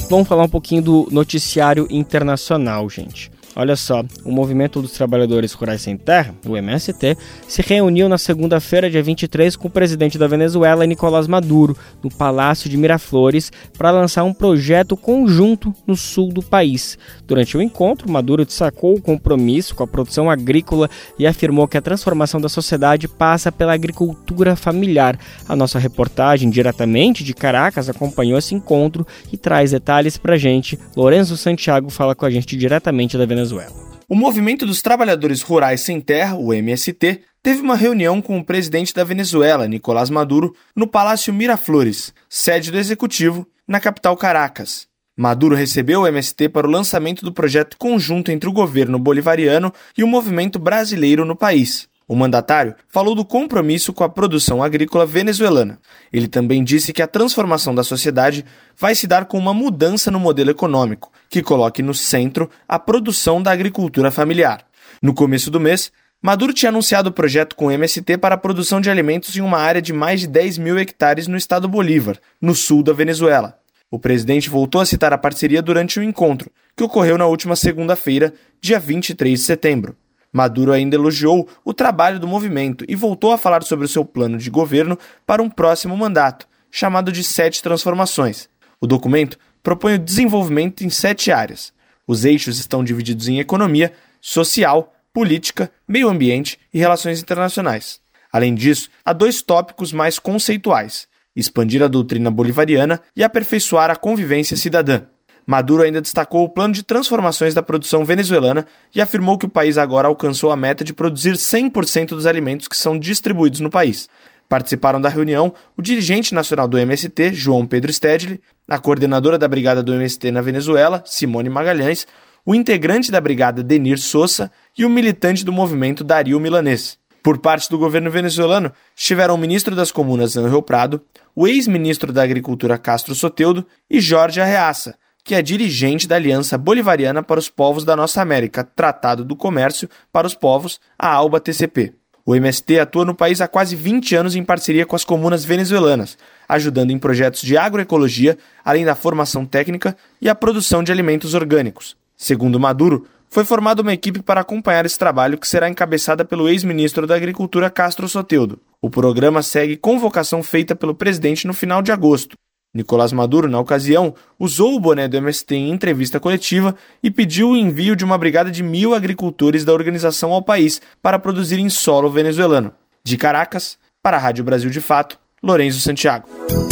Vamos falar um pouquinho do noticiário internacional, gente. Olha só, o Movimento dos Trabalhadores Rurais Sem Terra, o MST, se reuniu na segunda-feira, dia 23, com o presidente da Venezuela, Nicolás Maduro, no Palácio de Miraflores, para lançar um projeto conjunto no sul do país. Durante o encontro, Maduro destacou o compromisso com a produção agrícola e afirmou que a transformação da sociedade passa pela agricultura familiar. A nossa reportagem, diretamente de Caracas, acompanhou esse encontro e traz detalhes para a gente. Lorenzo Santiago fala com a gente diretamente da Venezuela. O Movimento dos Trabalhadores Rurais Sem Terra, o MST, teve uma reunião com o presidente da Venezuela, Nicolás Maduro, no Palácio Miraflores, sede do executivo, na capital Caracas. Maduro recebeu o MST para o lançamento do projeto conjunto entre o governo bolivariano e o movimento brasileiro no país. O mandatário falou do compromisso com a produção agrícola venezuelana. Ele também disse que a transformação da sociedade vai se dar com uma mudança no modelo econômico, que coloque no centro a produção da agricultura familiar. No começo do mês, Maduro tinha anunciado o projeto com o MST para a produção de alimentos em uma área de mais de 10 mil hectares no estado Bolívar, no sul da Venezuela. O presidente voltou a citar a parceria durante o encontro, que ocorreu na última segunda-feira, dia 23 de setembro. Maduro ainda elogiou o trabalho do movimento e voltou a falar sobre o seu plano de governo para um próximo mandato, chamado de 7 transformações. O documento propõe o desenvolvimento em 7 áreas. Os eixos estão divididos em economia, social, política, meio ambiente e relações internacionais. Além disso, há 2 tópicos mais conceituais: expandir a doutrina bolivariana e aperfeiçoar a convivência cidadã. Maduro ainda destacou o plano de transformações da produção venezuelana e afirmou que o país agora alcançou a meta de produzir 100% dos alimentos que são distribuídos no país. Participaram da reunião o dirigente nacional do MST, João Pedro Stedley, a coordenadora da brigada do MST na Venezuela, Simone Magalhães, o integrante da brigada, Denir Sousa, e o militante do movimento, Dario Milanês. Por parte do governo venezuelano, estiveram o ministro das Comunas, Ángel Prado, o ex-ministro da Agricultura, Castro Soteldo, e Jorge Arreaça, que é dirigente da Aliança Bolivariana para os Povos da Nossa América, Tratado do Comércio para os Povos, a ALBA-TCP. O MST atua no país há quase 20 anos em parceria com as comunas venezuelanas, ajudando em projetos de agroecologia, além da formação técnica e a produção de alimentos orgânicos. Segundo Maduro, foi formada uma equipe para acompanhar esse trabalho que será encabeçada pelo ex-ministro da Agricultura, Castro Soteldo. O programa segue convocação feita pelo presidente no final de agosto. Nicolás Maduro, na ocasião, usou o boné do MST em entrevista coletiva e pediu o envio de uma brigada de 1.000 agricultores da organização ao país para produzir em solo venezuelano. De Caracas, para a Rádio Brasil de Fato, Lorenzo Santiago.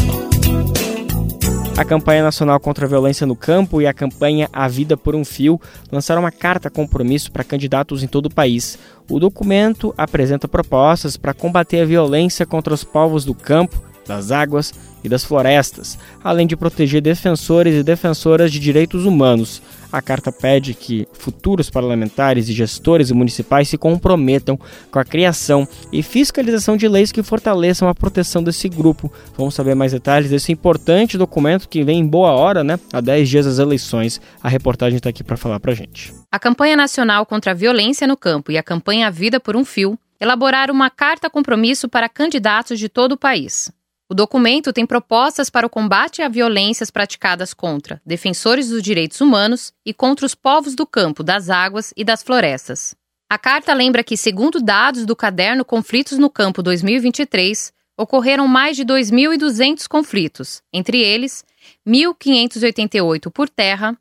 A campanha nacional contra a violência no campo e a campanha A Vida por um Fio lançaram uma carta compromisso para candidatos em todo o país. O documento apresenta propostas para combater a violência contra os povos do campo, das águas e das florestas, além de proteger defensores e defensoras de direitos humanos. A carta pede que futuros parlamentares e gestores municipais se comprometam com a criação e fiscalização de leis que fortaleçam a proteção desse grupo. Vamos saber mais detalhes desse importante documento que vem em boa hora, há 10 dias das eleições. A reportagem está aqui para falar para a gente. A campanha nacional contra a violência no campo e a campanha A Vida por um Fio elaboraram uma carta compromisso para candidatos de todo o país. O documento tem propostas para o combate a violências praticadas contra defensores dos direitos humanos e contra os povos do campo, das águas e das florestas. A carta lembra que, segundo dados do caderno Conflitos no Campo 2023, ocorreram mais de 2.200 conflitos, entre eles 1.588 por terra,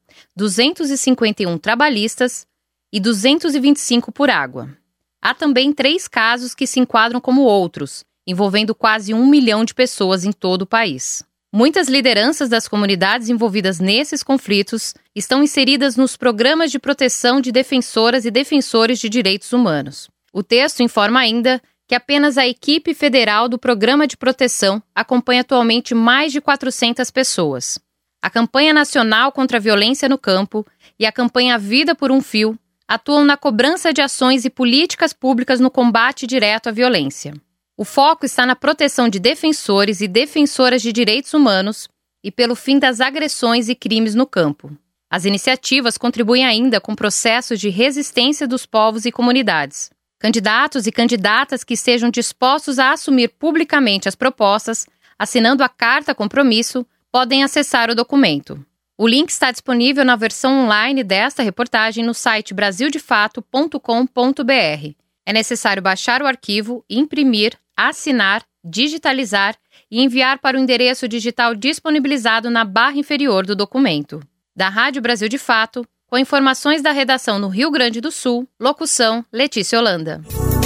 251 trabalhistas e 225 por água. Há também 3 casos que se enquadram como outros, envolvendo quase 1 milhão de pessoas em todo o país. Muitas lideranças das comunidades envolvidas nesses conflitos estão inseridas nos programas de proteção de defensoras e defensores de direitos humanos. O texto informa ainda que apenas a equipe federal do Programa de Proteção acompanha atualmente mais de 400 pessoas. A campanha nacional contra a violência no campo e a campanha A Vida por um Fio atuam na cobrança de ações e políticas públicas no combate direto à violência. O foco está na proteção de defensores e defensoras de direitos humanos e pelo fim das agressões e crimes no campo. As iniciativas contribuem ainda com processos de resistência dos povos e comunidades. Candidatos e candidatas que estejam dispostos a assumir publicamente as propostas, assinando a Carta Compromisso, podem acessar o documento. O link está disponível na versão online desta reportagem no site brasildefato.com.br. É necessário baixar o arquivo, imprimir, assinar, digitalizar e enviar para o endereço digital disponibilizado na barra inferior do documento. Da Rádio Brasil de Fato, com informações da redação no Rio Grande do Sul, locução Letícia Holanda.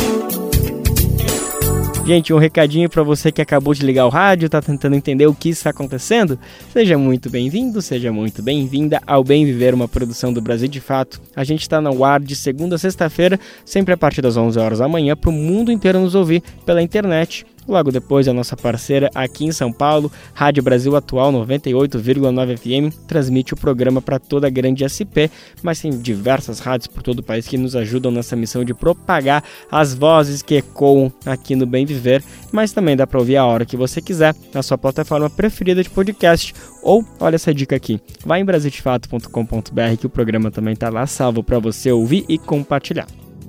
Gente, um recadinho para você que acabou de ligar o rádio, está tentando entender o que está acontecendo. Seja muito bem-vindo, seja muito bem-vinda ao Bem Viver, uma produção do Brasil de Fato. A gente está no ar de segunda a sexta-feira, sempre a partir das 11 horas da manhã, para o mundo inteiro nos ouvir pela internet. Logo depois, a nossa parceira aqui em São Paulo, Rádio Brasil Atual 98,9 FM, transmite o programa para toda a grande SP, mas tem diversas rádios por todo o país que nos ajudam nessa missão de propagar as vozes que ecoam aqui no Bem Viver, mas também dá para ouvir a hora que você quiser, na sua plataforma preferida de podcast, ou, olha essa dica aqui, vai em brasildefato.com.br que o programa também está lá salvo para você ouvir e compartilhar.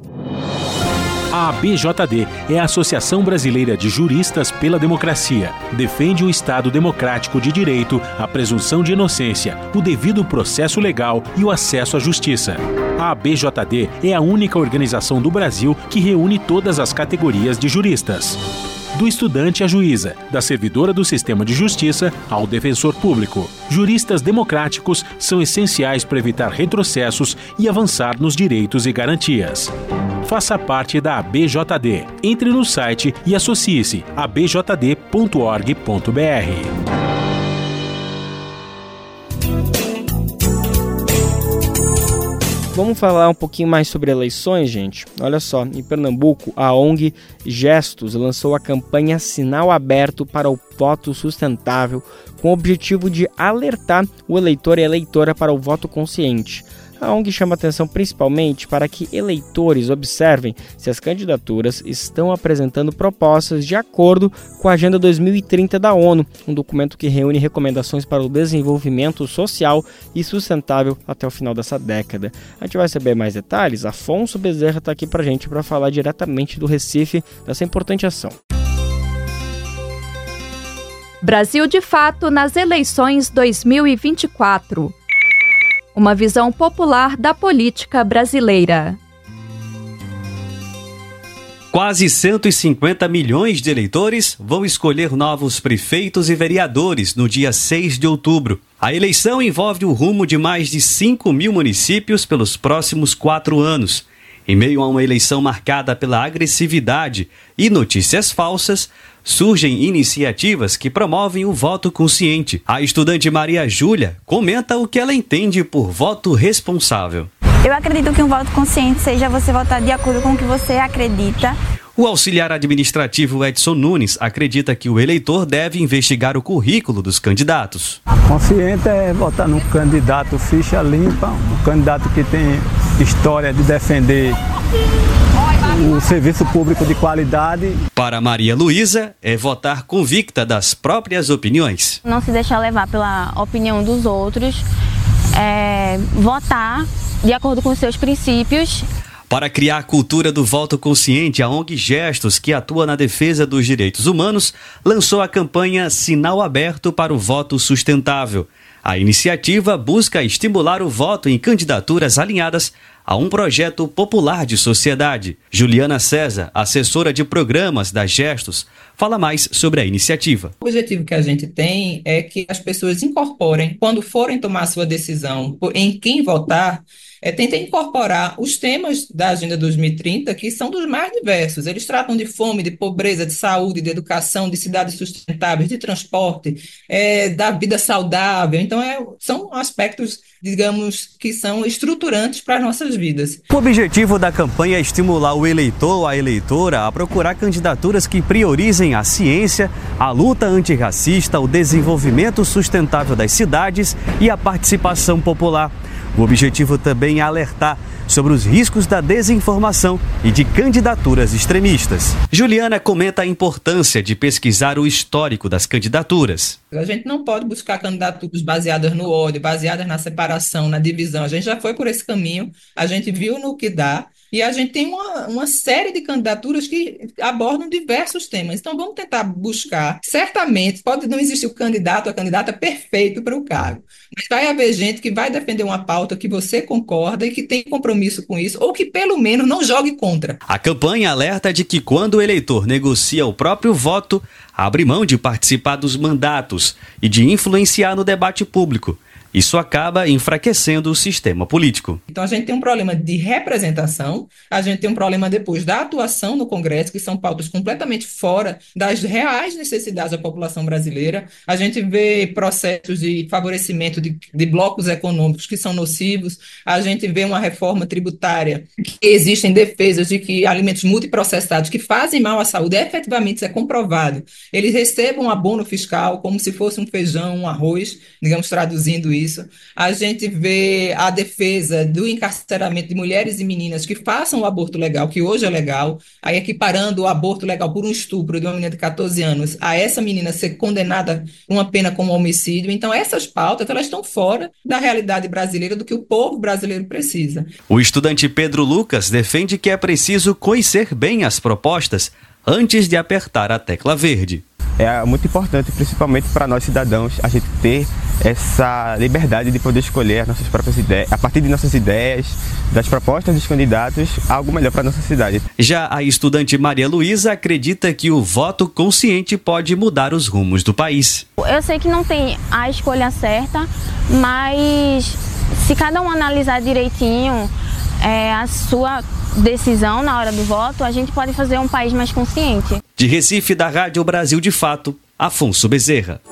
A ABJD é a Associação Brasileira de Juristas pela Democracia. Defende o Estado democrático de direito, a presunção de inocência, o devido processo legal e o acesso à justiça. A ABJD é a única organização do Brasil que reúne todas as categorias de juristas. Do estudante à juíza, da servidora do sistema de justiça ao defensor público. Juristas democráticos são essenciais para evitar retrocessos e avançar nos direitos e garantias. Faça parte da ABJD. Entre no site e associe-se a abjd.org.br. Vamos falar um pouquinho mais sobre eleições, gente? Olha só, em Pernambuco, a ONG Gestos lançou a campanha Sinal Aberto para o Voto Sustentável, com o objetivo de alertar o eleitor e a eleitora para o voto consciente. A ONG chama atenção principalmente para que eleitores observem se as candidaturas estão apresentando propostas de acordo com a Agenda 2030 da ONU, um documento que reúne recomendações para o desenvolvimento social e sustentável até o final dessa década. A gente vai saber mais detalhes. Afonso Bezerra está aqui para a gente para falar diretamente do Recife dessa importante ação. Brasil de Fato nas eleições 2024. Uma visão popular da política brasileira. Quase 150 milhões de eleitores vão escolher novos prefeitos e vereadores no dia 6 de outubro. A eleição envolve o rumo de mais de 5 mil municípios pelos próximos 4 anos. Em meio a uma eleição marcada pela agressividade e notícias falsas, surgem iniciativas que promovem o voto consciente. A estudante Maria Júlia comenta o que ela entende por voto responsável. Eu acredito que um voto consciente seja você votar de acordo com o que você acredita. O auxiliar administrativo Edson Nunes acredita que o eleitor deve investigar o currículo dos candidatos. Consciente é votar num candidato ficha limpa, um candidato que tem história de defender o serviço público de qualidade. Para Maria Luísa, é votar convicta das próprias opiniões. Não se deixar levar pela opinião dos outros, votar de acordo com os seus princípios. Para criar a cultura do voto consciente, a ONG Gestos, que atua na defesa dos direitos humanos, lançou a campanha Sinal Aberto para o Voto Sustentável. A iniciativa busca estimular o voto em candidaturas alinhadas a um projeto popular de sociedade. Juliana César, assessora de programas da Gestos, fala mais sobre a iniciativa. O objetivo que a gente tem é que as pessoas incorporem, quando forem tomar sua decisão em quem votar, tentem incorporar os temas da Agenda 2030, que são dos mais diversos. Eles tratam de fome, de pobreza, de saúde, de educação, de cidades sustentáveis, de transporte, da vida saudável. Então, são aspectos, digamos, que são estruturantes para as nossas vidas. O objetivo da campanha é estimular o eleitor ou a eleitora a procurar candidaturas que priorizem a ciência, a luta antirracista, o desenvolvimento sustentável das cidades e a participação popular. O objetivo também é alertar sobre os riscos da desinformação e de candidaturas extremistas. Juliana comenta a importância de pesquisar o histórico das candidaturas. A gente não pode buscar candidaturas baseadas no ódio, baseadas na separação, na divisão. A gente já foi por esse caminho, a gente viu no que dá. E a gente tem uma série de candidaturas que abordam diversos temas. Então, vamos tentar buscar. Certamente, pode não existir o candidato ou a candidata perfeito para o cargo, mas vai haver gente que vai defender uma pauta que você concorda e que tem compromisso com isso, ou que, pelo menos, não jogue contra. A campanha alerta de que quando o eleitor negocia o próprio voto, abre mão de participar dos mandatos e de influenciar no debate público. Isso acaba enfraquecendo o sistema político. Então, a gente tem um problema de representação, a gente tem um problema depois da atuação no Congresso, que são pautas completamente fora das reais necessidades da população brasileira. A gente vê processos de favorecimento de blocos econômicos que são nocivos. A gente vê uma reforma tributária que existem defesas de que alimentos multiprocessados que fazem mal à saúde, efetivamente isso é comprovado, eles recebam um abono fiscal como se fosse um feijão, um arroz, digamos, traduzindo isso. A gente vê a defesa do encarceramento de mulheres e meninas que façam o aborto legal, que hoje é legal, aí equiparando o aborto legal por um estupro de uma menina de 14 anos a essa menina ser condenada com uma pena como homicídio. Então, essas pautas, elas estão fora da realidade brasileira, do que o povo brasileiro precisa. O estudante Pedro Lucas defende que é preciso conhecer bem as propostas antes de apertar a tecla verde. É muito importante, principalmente para nós cidadãos, a gente ter essa liberdade de poder escolher as nossas próprias ideias, a partir de nossas ideias, das propostas dos candidatos, algo melhor para a nossa cidade. Já a estudante Maria Luísa acredita que o voto consciente pode mudar os rumos do país. Eu sei que não tem a escolha certa, mas se cada um analisar direitinho a sua decisão na hora do voto, a gente pode fazer um país mais consciente. De Recife, da Rádio Brasil de Fato, Afonso Bezerra.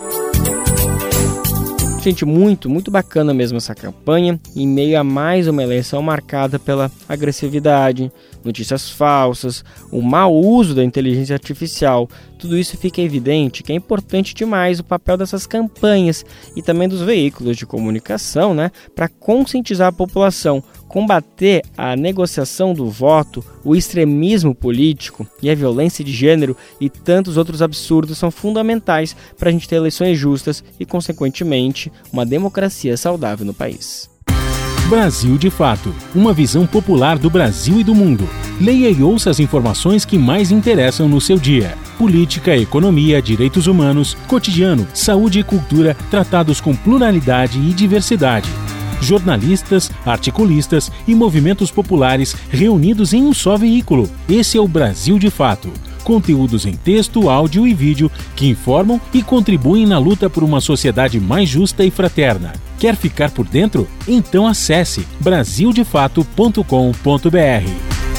Gente, muito bacana mesmo essa campanha, em meio a mais uma eleição marcada pela agressividade, notícias falsas, o mau uso da inteligência artificial. Tudo isso fica evidente que é importante demais o papel dessas campanhas e também dos veículos de comunicação, para conscientizar a população, combater a negociação do voto, o extremismo político e a violência de gênero e tantos outros absurdos são fundamentais para a gente ter eleições justas e, consequentemente, uma democracia saudável no país. Brasil de Fato, uma visão popular do Brasil e do mundo. Leia e ouça as informações que mais interessam no seu dia. Política, economia, direitos humanos, cotidiano, saúde e cultura, tratados com pluralidade e diversidade. Jornalistas, articulistas e movimentos populares reunidos em um só veículo. Esse é o Brasil de Fato. Conteúdos em texto, áudio e vídeo que informam e contribuem na luta por uma sociedade mais justa e fraterna. Quer ficar por dentro? Então acesse brasildefato.com.br.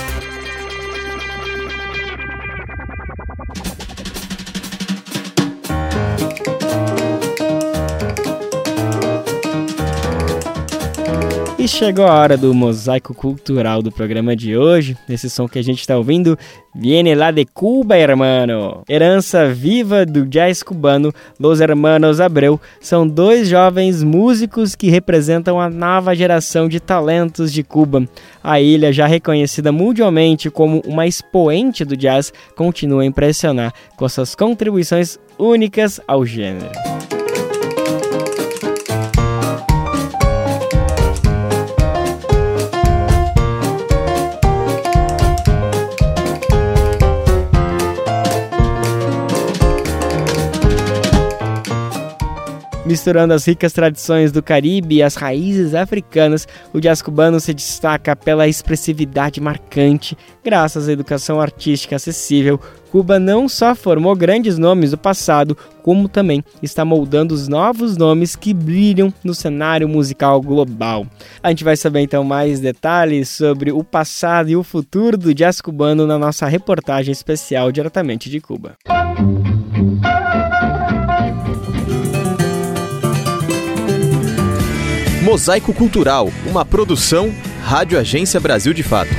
E chegou a hora do mosaico cultural do programa de hoje. Esse som que a gente está ouvindo viene lá de Cuba, hermano. Herança viva do jazz cubano, Los Hermanos Abreu, são dois jovens músicos que representam a nova geração de talentos de Cuba. A ilha, já reconhecida mundialmente como uma expoente do jazz, continua a impressionar com suas contribuições únicas ao gênero. Misturando as ricas tradições do Caribe e as raízes africanas, o jazz cubano se destaca pela expressividade marcante. Graças à educação artística acessível, Cuba não só formou grandes nomes do passado, como também está moldando os novos nomes que brilham no cenário musical global. A gente vai saber então mais detalhes sobre o passado e o futuro do jazz cubano na nossa reportagem especial diretamente de Cuba. Mosaico Cultural, uma produção Rádio Agência Brasil de Fato.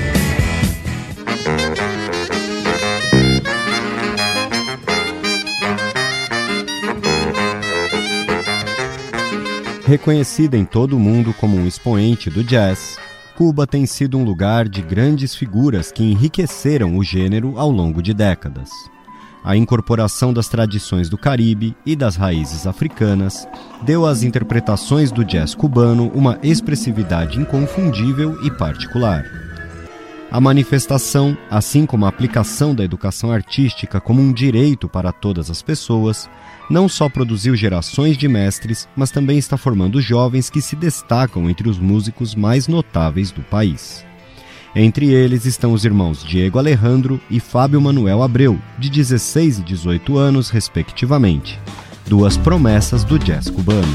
Reconhecida em todo o mundo como um expoente do jazz, Cuba tem sido um lugar de grandes figuras que enriqueceram o gênero ao longo de décadas. A incorporação das tradições do Caribe e das raízes africanas deu às interpretações do jazz cubano uma expressividade inconfundível e particular. A manifestação, assim como a aplicação da educação artística como um direito para todas as pessoas, não só produziu gerações de mestres, mas também está formando jovens que se destacam entre os músicos mais notáveis do país. Entre eles estão os irmãos Diego Alejandro e Fábio Manuel Abreu, de 16 e 18 anos, respectivamente. Duas promessas do jazz cubano.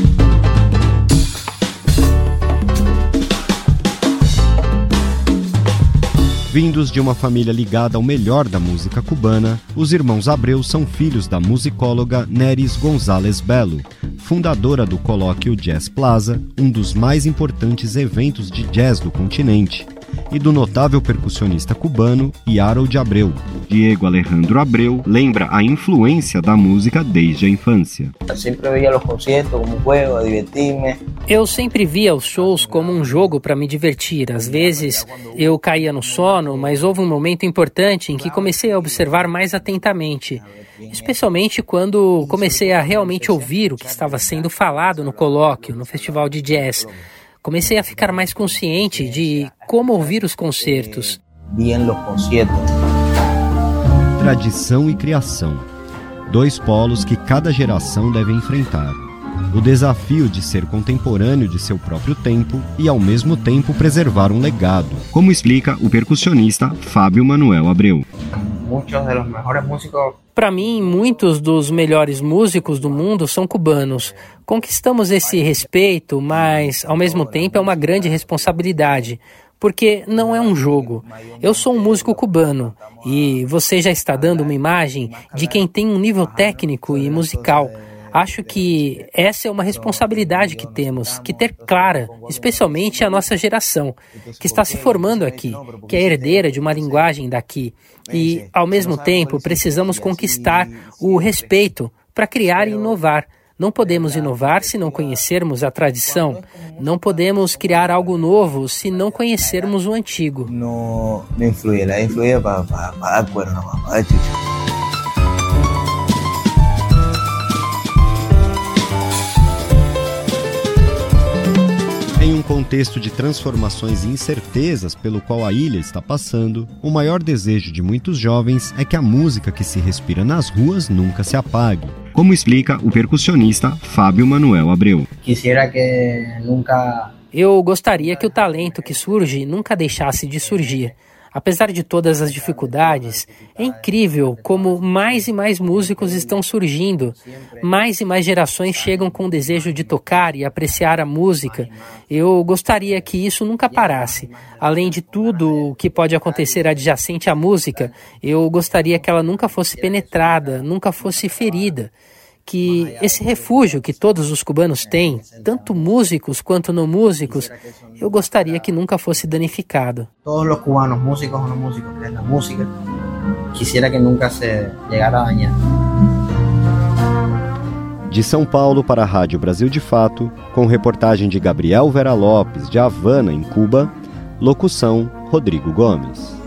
Vindos de uma família ligada ao melhor da música cubana, os irmãos Abreu são filhos da musicóloga Neris González Belo, fundadora do Colóquio Jazz Plaza, um dos mais importantes eventos de jazz do continente, e do notável percussionista cubano Harold Abreu. Diego Alejandro Abreu lembra a influência da música desde a infância. Eu sempre via os shows como um jogo para me divertir. Às vezes eu caía no sono, mas houve um momento importante em que comecei a observar mais atentamente, especialmente quando comecei a realmente ouvir o que estava sendo falado no colóquio, no festival de jazz. Comecei a ficar mais consciente de como ouvir os concertos. Tradição e criação. Dois polos que cada geração deve enfrentar. O desafio de ser contemporâneo de seu próprio tempo e, ao mesmo tempo, preservar um legado, como explica o percussionista Fábio Manuel Abreu. Para mim, muitos dos melhores músicos do mundo são cubanos. Conquistamos esse respeito, mas, ao mesmo tempo, é uma grande responsabilidade, porque não é um jogo. Eu sou um músico cubano e você já está dando uma imagem de quem tem um nível técnico e musical. Acho que essa é uma responsabilidade que temos que ter clara, especialmente a nossa geração, que está se formando aqui, que é herdeira de uma linguagem daqui. E, ao mesmo tempo, precisamos conquistar o respeito para criar e inovar. Não podemos inovar se não conhecermos a tradição. Não podemos criar algo novo se não conhecermos o antigo. Não influi, ela influi para acordo, não. Em um contexto de transformações e incertezas pelo qual a ilha está passando, o maior desejo de muitos jovens é que a música que se respira nas ruas nunca se apague, como explica o percussionista Fábio Manuel Abreu. Eu gostaria que o talento que surge nunca deixasse de surgir. Apesar de todas as dificuldades, é incrível como mais e mais músicos estão surgindo. Mais e mais gerações chegam com o desejo de tocar e apreciar a música. Eu gostaria que isso nunca parasse. Além de tudo o que pode acontecer adjacente à música, eu gostaria que ela nunca fosse penetrada, nunca fosse ferida. Que esse refúgio que todos os cubanos têm, tanto músicos quanto não músicos, eu gostaria que nunca fosse danificado. Todos os cubanos, músicos ou não músicos, que é a música, quisiera que nunca se llegara a dañar. De São Paulo para a Rádio Brasil de Fato, com reportagem de Gabriel Vera Lopes, de Havana, em Cuba, locução Rodrigo Gomes.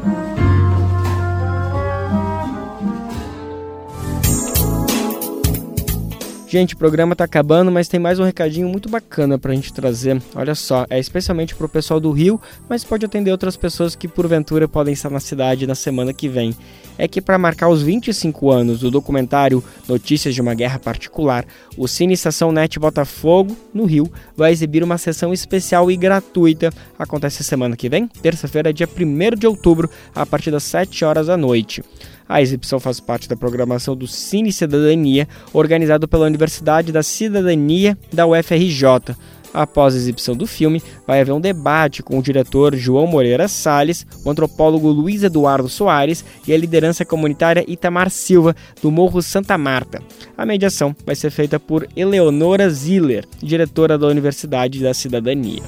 Gente, o programa tá acabando, mas tem mais um recadinho muito bacana pra gente trazer. Olha só, é especialmente pro pessoal do Rio, mas pode atender outras pessoas que porventura podem estar na cidade na semana que vem. É que para marcar os 25 anos do documentário Notícias de uma Guerra Particular, o Cine Estação Net Botafogo, no Rio, vai exibir uma sessão especial e gratuita. Acontece semana que vem, terça-feira, dia 1º de outubro, a partir das 7 horas da noite. A exibição faz parte da programação do Cine Cidadania, organizado pela Universidade da Cidadania da UFRJ. Após a exibição do filme, vai haver um debate com o diretor João Moreira Salles, o antropólogo Luiz Eduardo Soares e a liderança comunitária Itamar Silva, do Morro Santa Marta. A mediação vai ser feita por Eleonora Ziller, diretora da Universidade da Cidadania.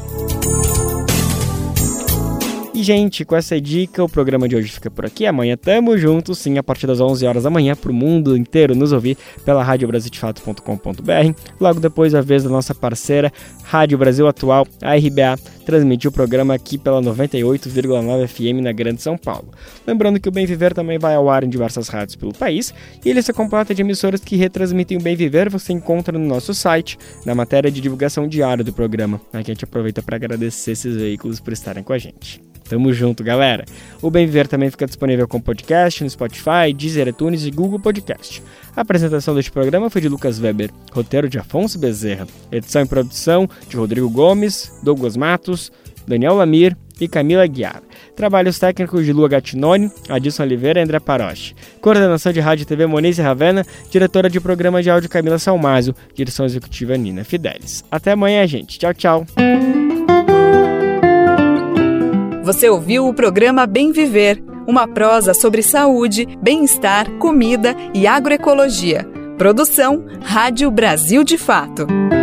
E, gente, com essa dica, o programa de hoje fica por aqui. Amanhã tamo juntos, sim, a partir das 11 horas da manhã, pro mundo inteiro nos ouvir pela radiobrasildefato.com.br. Logo depois, a vez da nossa parceira Rádio Brasil Atual, a RBA, transmitir o programa aqui pela 98,9 FM na Grande São Paulo. Lembrando que o Bem Viver também vai ao ar em diversas rádios pelo país, e a lista completa de emissoras que retransmitem o Bem Viver você encontra no nosso site, na matéria de divulgação diária do programa. Aqui a gente aproveita para agradecer esses veículos por estarem com a gente. Tamo junto, galera. O Bem Viver também fica disponível como podcast no Spotify, Deezer, iTunes e Google Podcast. A apresentação deste programa foi de Lucas Weber, roteiro de Afonso Bezerra, edição e produção de Rodrigo Gomes, Douglas Matos, Daniel Lamir e Camila Guiar. Trabalhos técnicos de Lua Gattinoni, Adilson Oliveira e André Paroche. Coordenação de Rádio e TV Monize Ravena, diretora de programa de áudio Camila Salmazo, direção executiva Nina Fidelis. Até amanhã, gente. Tchau, tchau. Você ouviu o programa Bem Viver, uma prosa sobre saúde, bem-estar, comida e agroecologia. Produção Rádio Brasil de Fato.